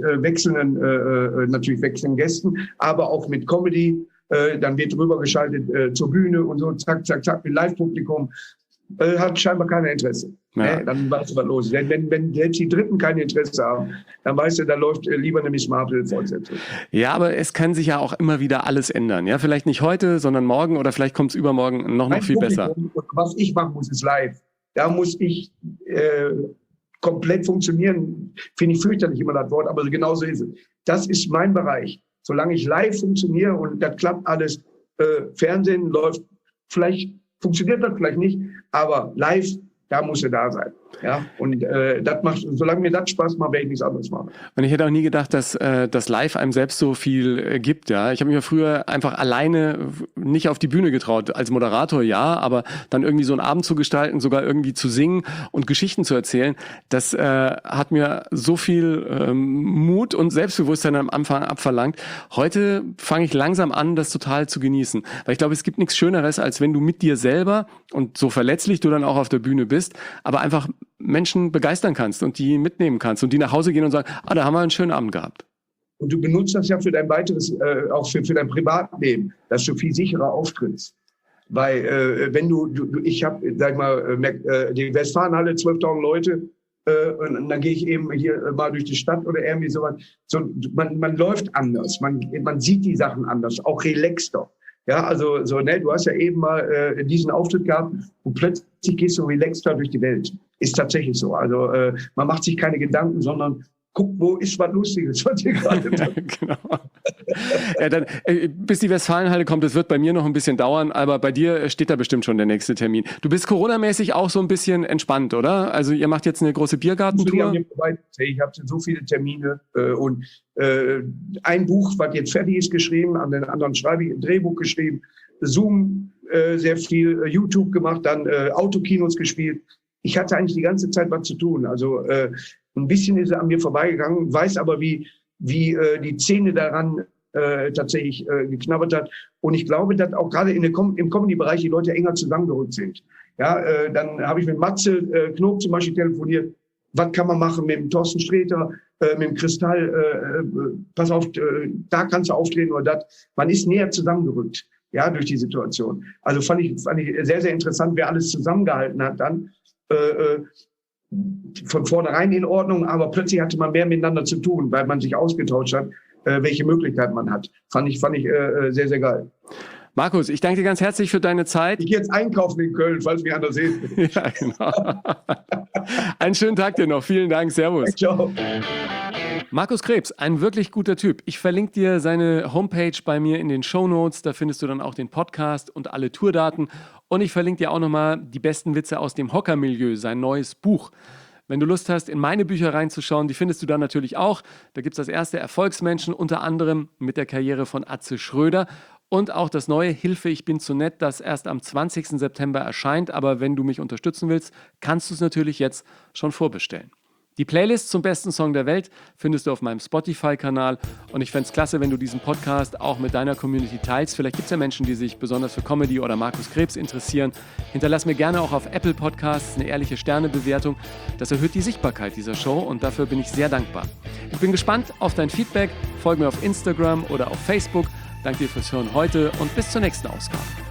natürlich wechselnden Gästen, aber auch mit Comedy. Dann wird rübergeschaltet zur Bühne und so, zack, zack, zack, mit Live-Publikum. Hat scheinbar keiner Interesse. Ja. Dann weißt du, was los ist. Wenn selbst die Dritten kein Interesse haben, dann weißt du, da läuft lieber eine Miss Marple-Fortsetzung. Ja, aber es kann sich ja auch immer wieder alles ändern. Ja, vielleicht nicht heute, sondern morgen, oder vielleicht kommt es übermorgen noch viel besser. Was ich machen muss, ist live. Da muss ich komplett funktionieren. Finde ich fürchterlich immer das Wort, aber genauso ist es. Das ist mein Bereich. Solange ich live funktioniere und das klappt alles, Fernsehen läuft, vielleicht funktioniert das vielleicht nicht, aber live, da muss er da sein. Ja, und das macht, solange mir das Spaß macht, werde ich nichts anderes machen. Und ich hätte auch nie gedacht, dass das Live einem selbst so viel gibt. Ja, ich habe mich ja früher einfach alleine nicht auf die Bühne getraut. Als Moderator ja, aber dann irgendwie so einen Abend zu gestalten, sogar irgendwie zu singen und Geschichten zu erzählen, das hat mir so viel Mut und Selbstbewusstsein am Anfang abverlangt. Heute fange ich langsam an, das total zu genießen. Weil ich glaube, es gibt nichts Schöneres, als wenn du mit dir selber und so verletzlich du dann auch auf der Bühne bist, aber einfach Menschen begeistern kannst und die mitnehmen kannst und die nach Hause gehen und sagen, da haben wir einen schönen Abend gehabt. Und du benutzt das ja für dein weiteres, auch für dein Privatleben, dass du viel sicherer auftrittst. Weil wenn ich habe, sag mal, die Westfalenhalle, 12.000 Leute, und dann gehe ich eben hier mal durch die Stadt oder irgendwie sowas. So, man läuft anders, man sieht die Sachen anders, auch relaxter. Ja, also so, ne, du hast ja eben mal diesen Auftritt gehabt und plötzlich gehst du relaxter durch die Welt. Ist tatsächlich so. Also man macht sich keine Gedanken, sondern guckt, wo ist was Lustiges, was hier gerade Genau. Ja, dann, bis die Westfalenhalle kommt, das wird bei mir noch ein bisschen dauern, aber bei dir steht da bestimmt schon der nächste Termin. Du bist coronamäßig auch so ein bisschen entspannt, oder? Also ihr macht jetzt eine große Biergartentour. Ich habe so viele Termine und ein Buch, was jetzt fertig ist, geschrieben, an den anderen schreibe ich ein Drehbuch geschrieben, Zoom sehr viel, YouTube gemacht, dann Autokinos gespielt. Ich hatte eigentlich die ganze Zeit was zu tun. Also ein bisschen ist er an mir vorbeigegangen, weiß aber, wie die Szene daran tatsächlich geknabbert hat. Und ich glaube, dass auch gerade im Comedy-Bereich die Leute enger zusammengerückt sind. Ja, dann habe ich mit Matze Knob zum Beispiel telefoniert. Was kann man machen mit dem Thorsten Sträter, mit dem Kristall? Pass auf, da kannst du auftreten oder das. Man ist näher zusammengerückt, ja, durch die Situation. Also fand ich sehr, sehr interessant, wer alles zusammengehalten hat dann. Von vornherein in Ordnung, aber plötzlich hatte man mehr miteinander zu tun, weil man sich ausgetauscht hat, welche Möglichkeiten man hat. Fand ich sehr, sehr geil. Markus, ich danke dir ganz herzlich für deine Zeit. Ich gehe jetzt einkaufen in Köln, falls mich anders seht. Ja, genau. Einen schönen Tag dir noch. Vielen Dank. Servus. Ciao. Markus Krebs, ein wirklich guter Typ. Ich verlinke dir seine Homepage bei mir in den Shownotes. Da findest du dann auch den Podcast und alle Tourdaten. Und ich verlinke dir auch nochmal die besten Witze aus dem Hockermilieu, sein neues Buch. Wenn du Lust hast, in meine Bücher reinzuschauen, die findest du dann natürlich auch. Da gibt es das erste Erfolgsmenschen, unter anderem mit der Karriere von Atze Schröder. Und auch das neue Hilfe, ich bin zu nett, das erst am 20. September erscheint. Aber wenn du mich unterstützen willst, kannst du es natürlich jetzt schon vorbestellen. Die Playlist zum besten Song der Welt findest du auf meinem Spotify-Kanal und ich fände es klasse, wenn du diesen Podcast auch mit deiner Community teilst. Vielleicht gibt es ja Menschen, die sich besonders für Comedy oder Markus Krebs interessieren. Hinterlass mir gerne auch auf Apple Podcasts eine ehrliche Sternebewertung. Das erhöht die Sichtbarkeit dieser Show und dafür bin ich sehr dankbar. Ich bin gespannt auf dein Feedback. Folge mir auf Instagram oder auf Facebook. Danke dir fürs Hören heute und bis zur nächsten Ausgabe.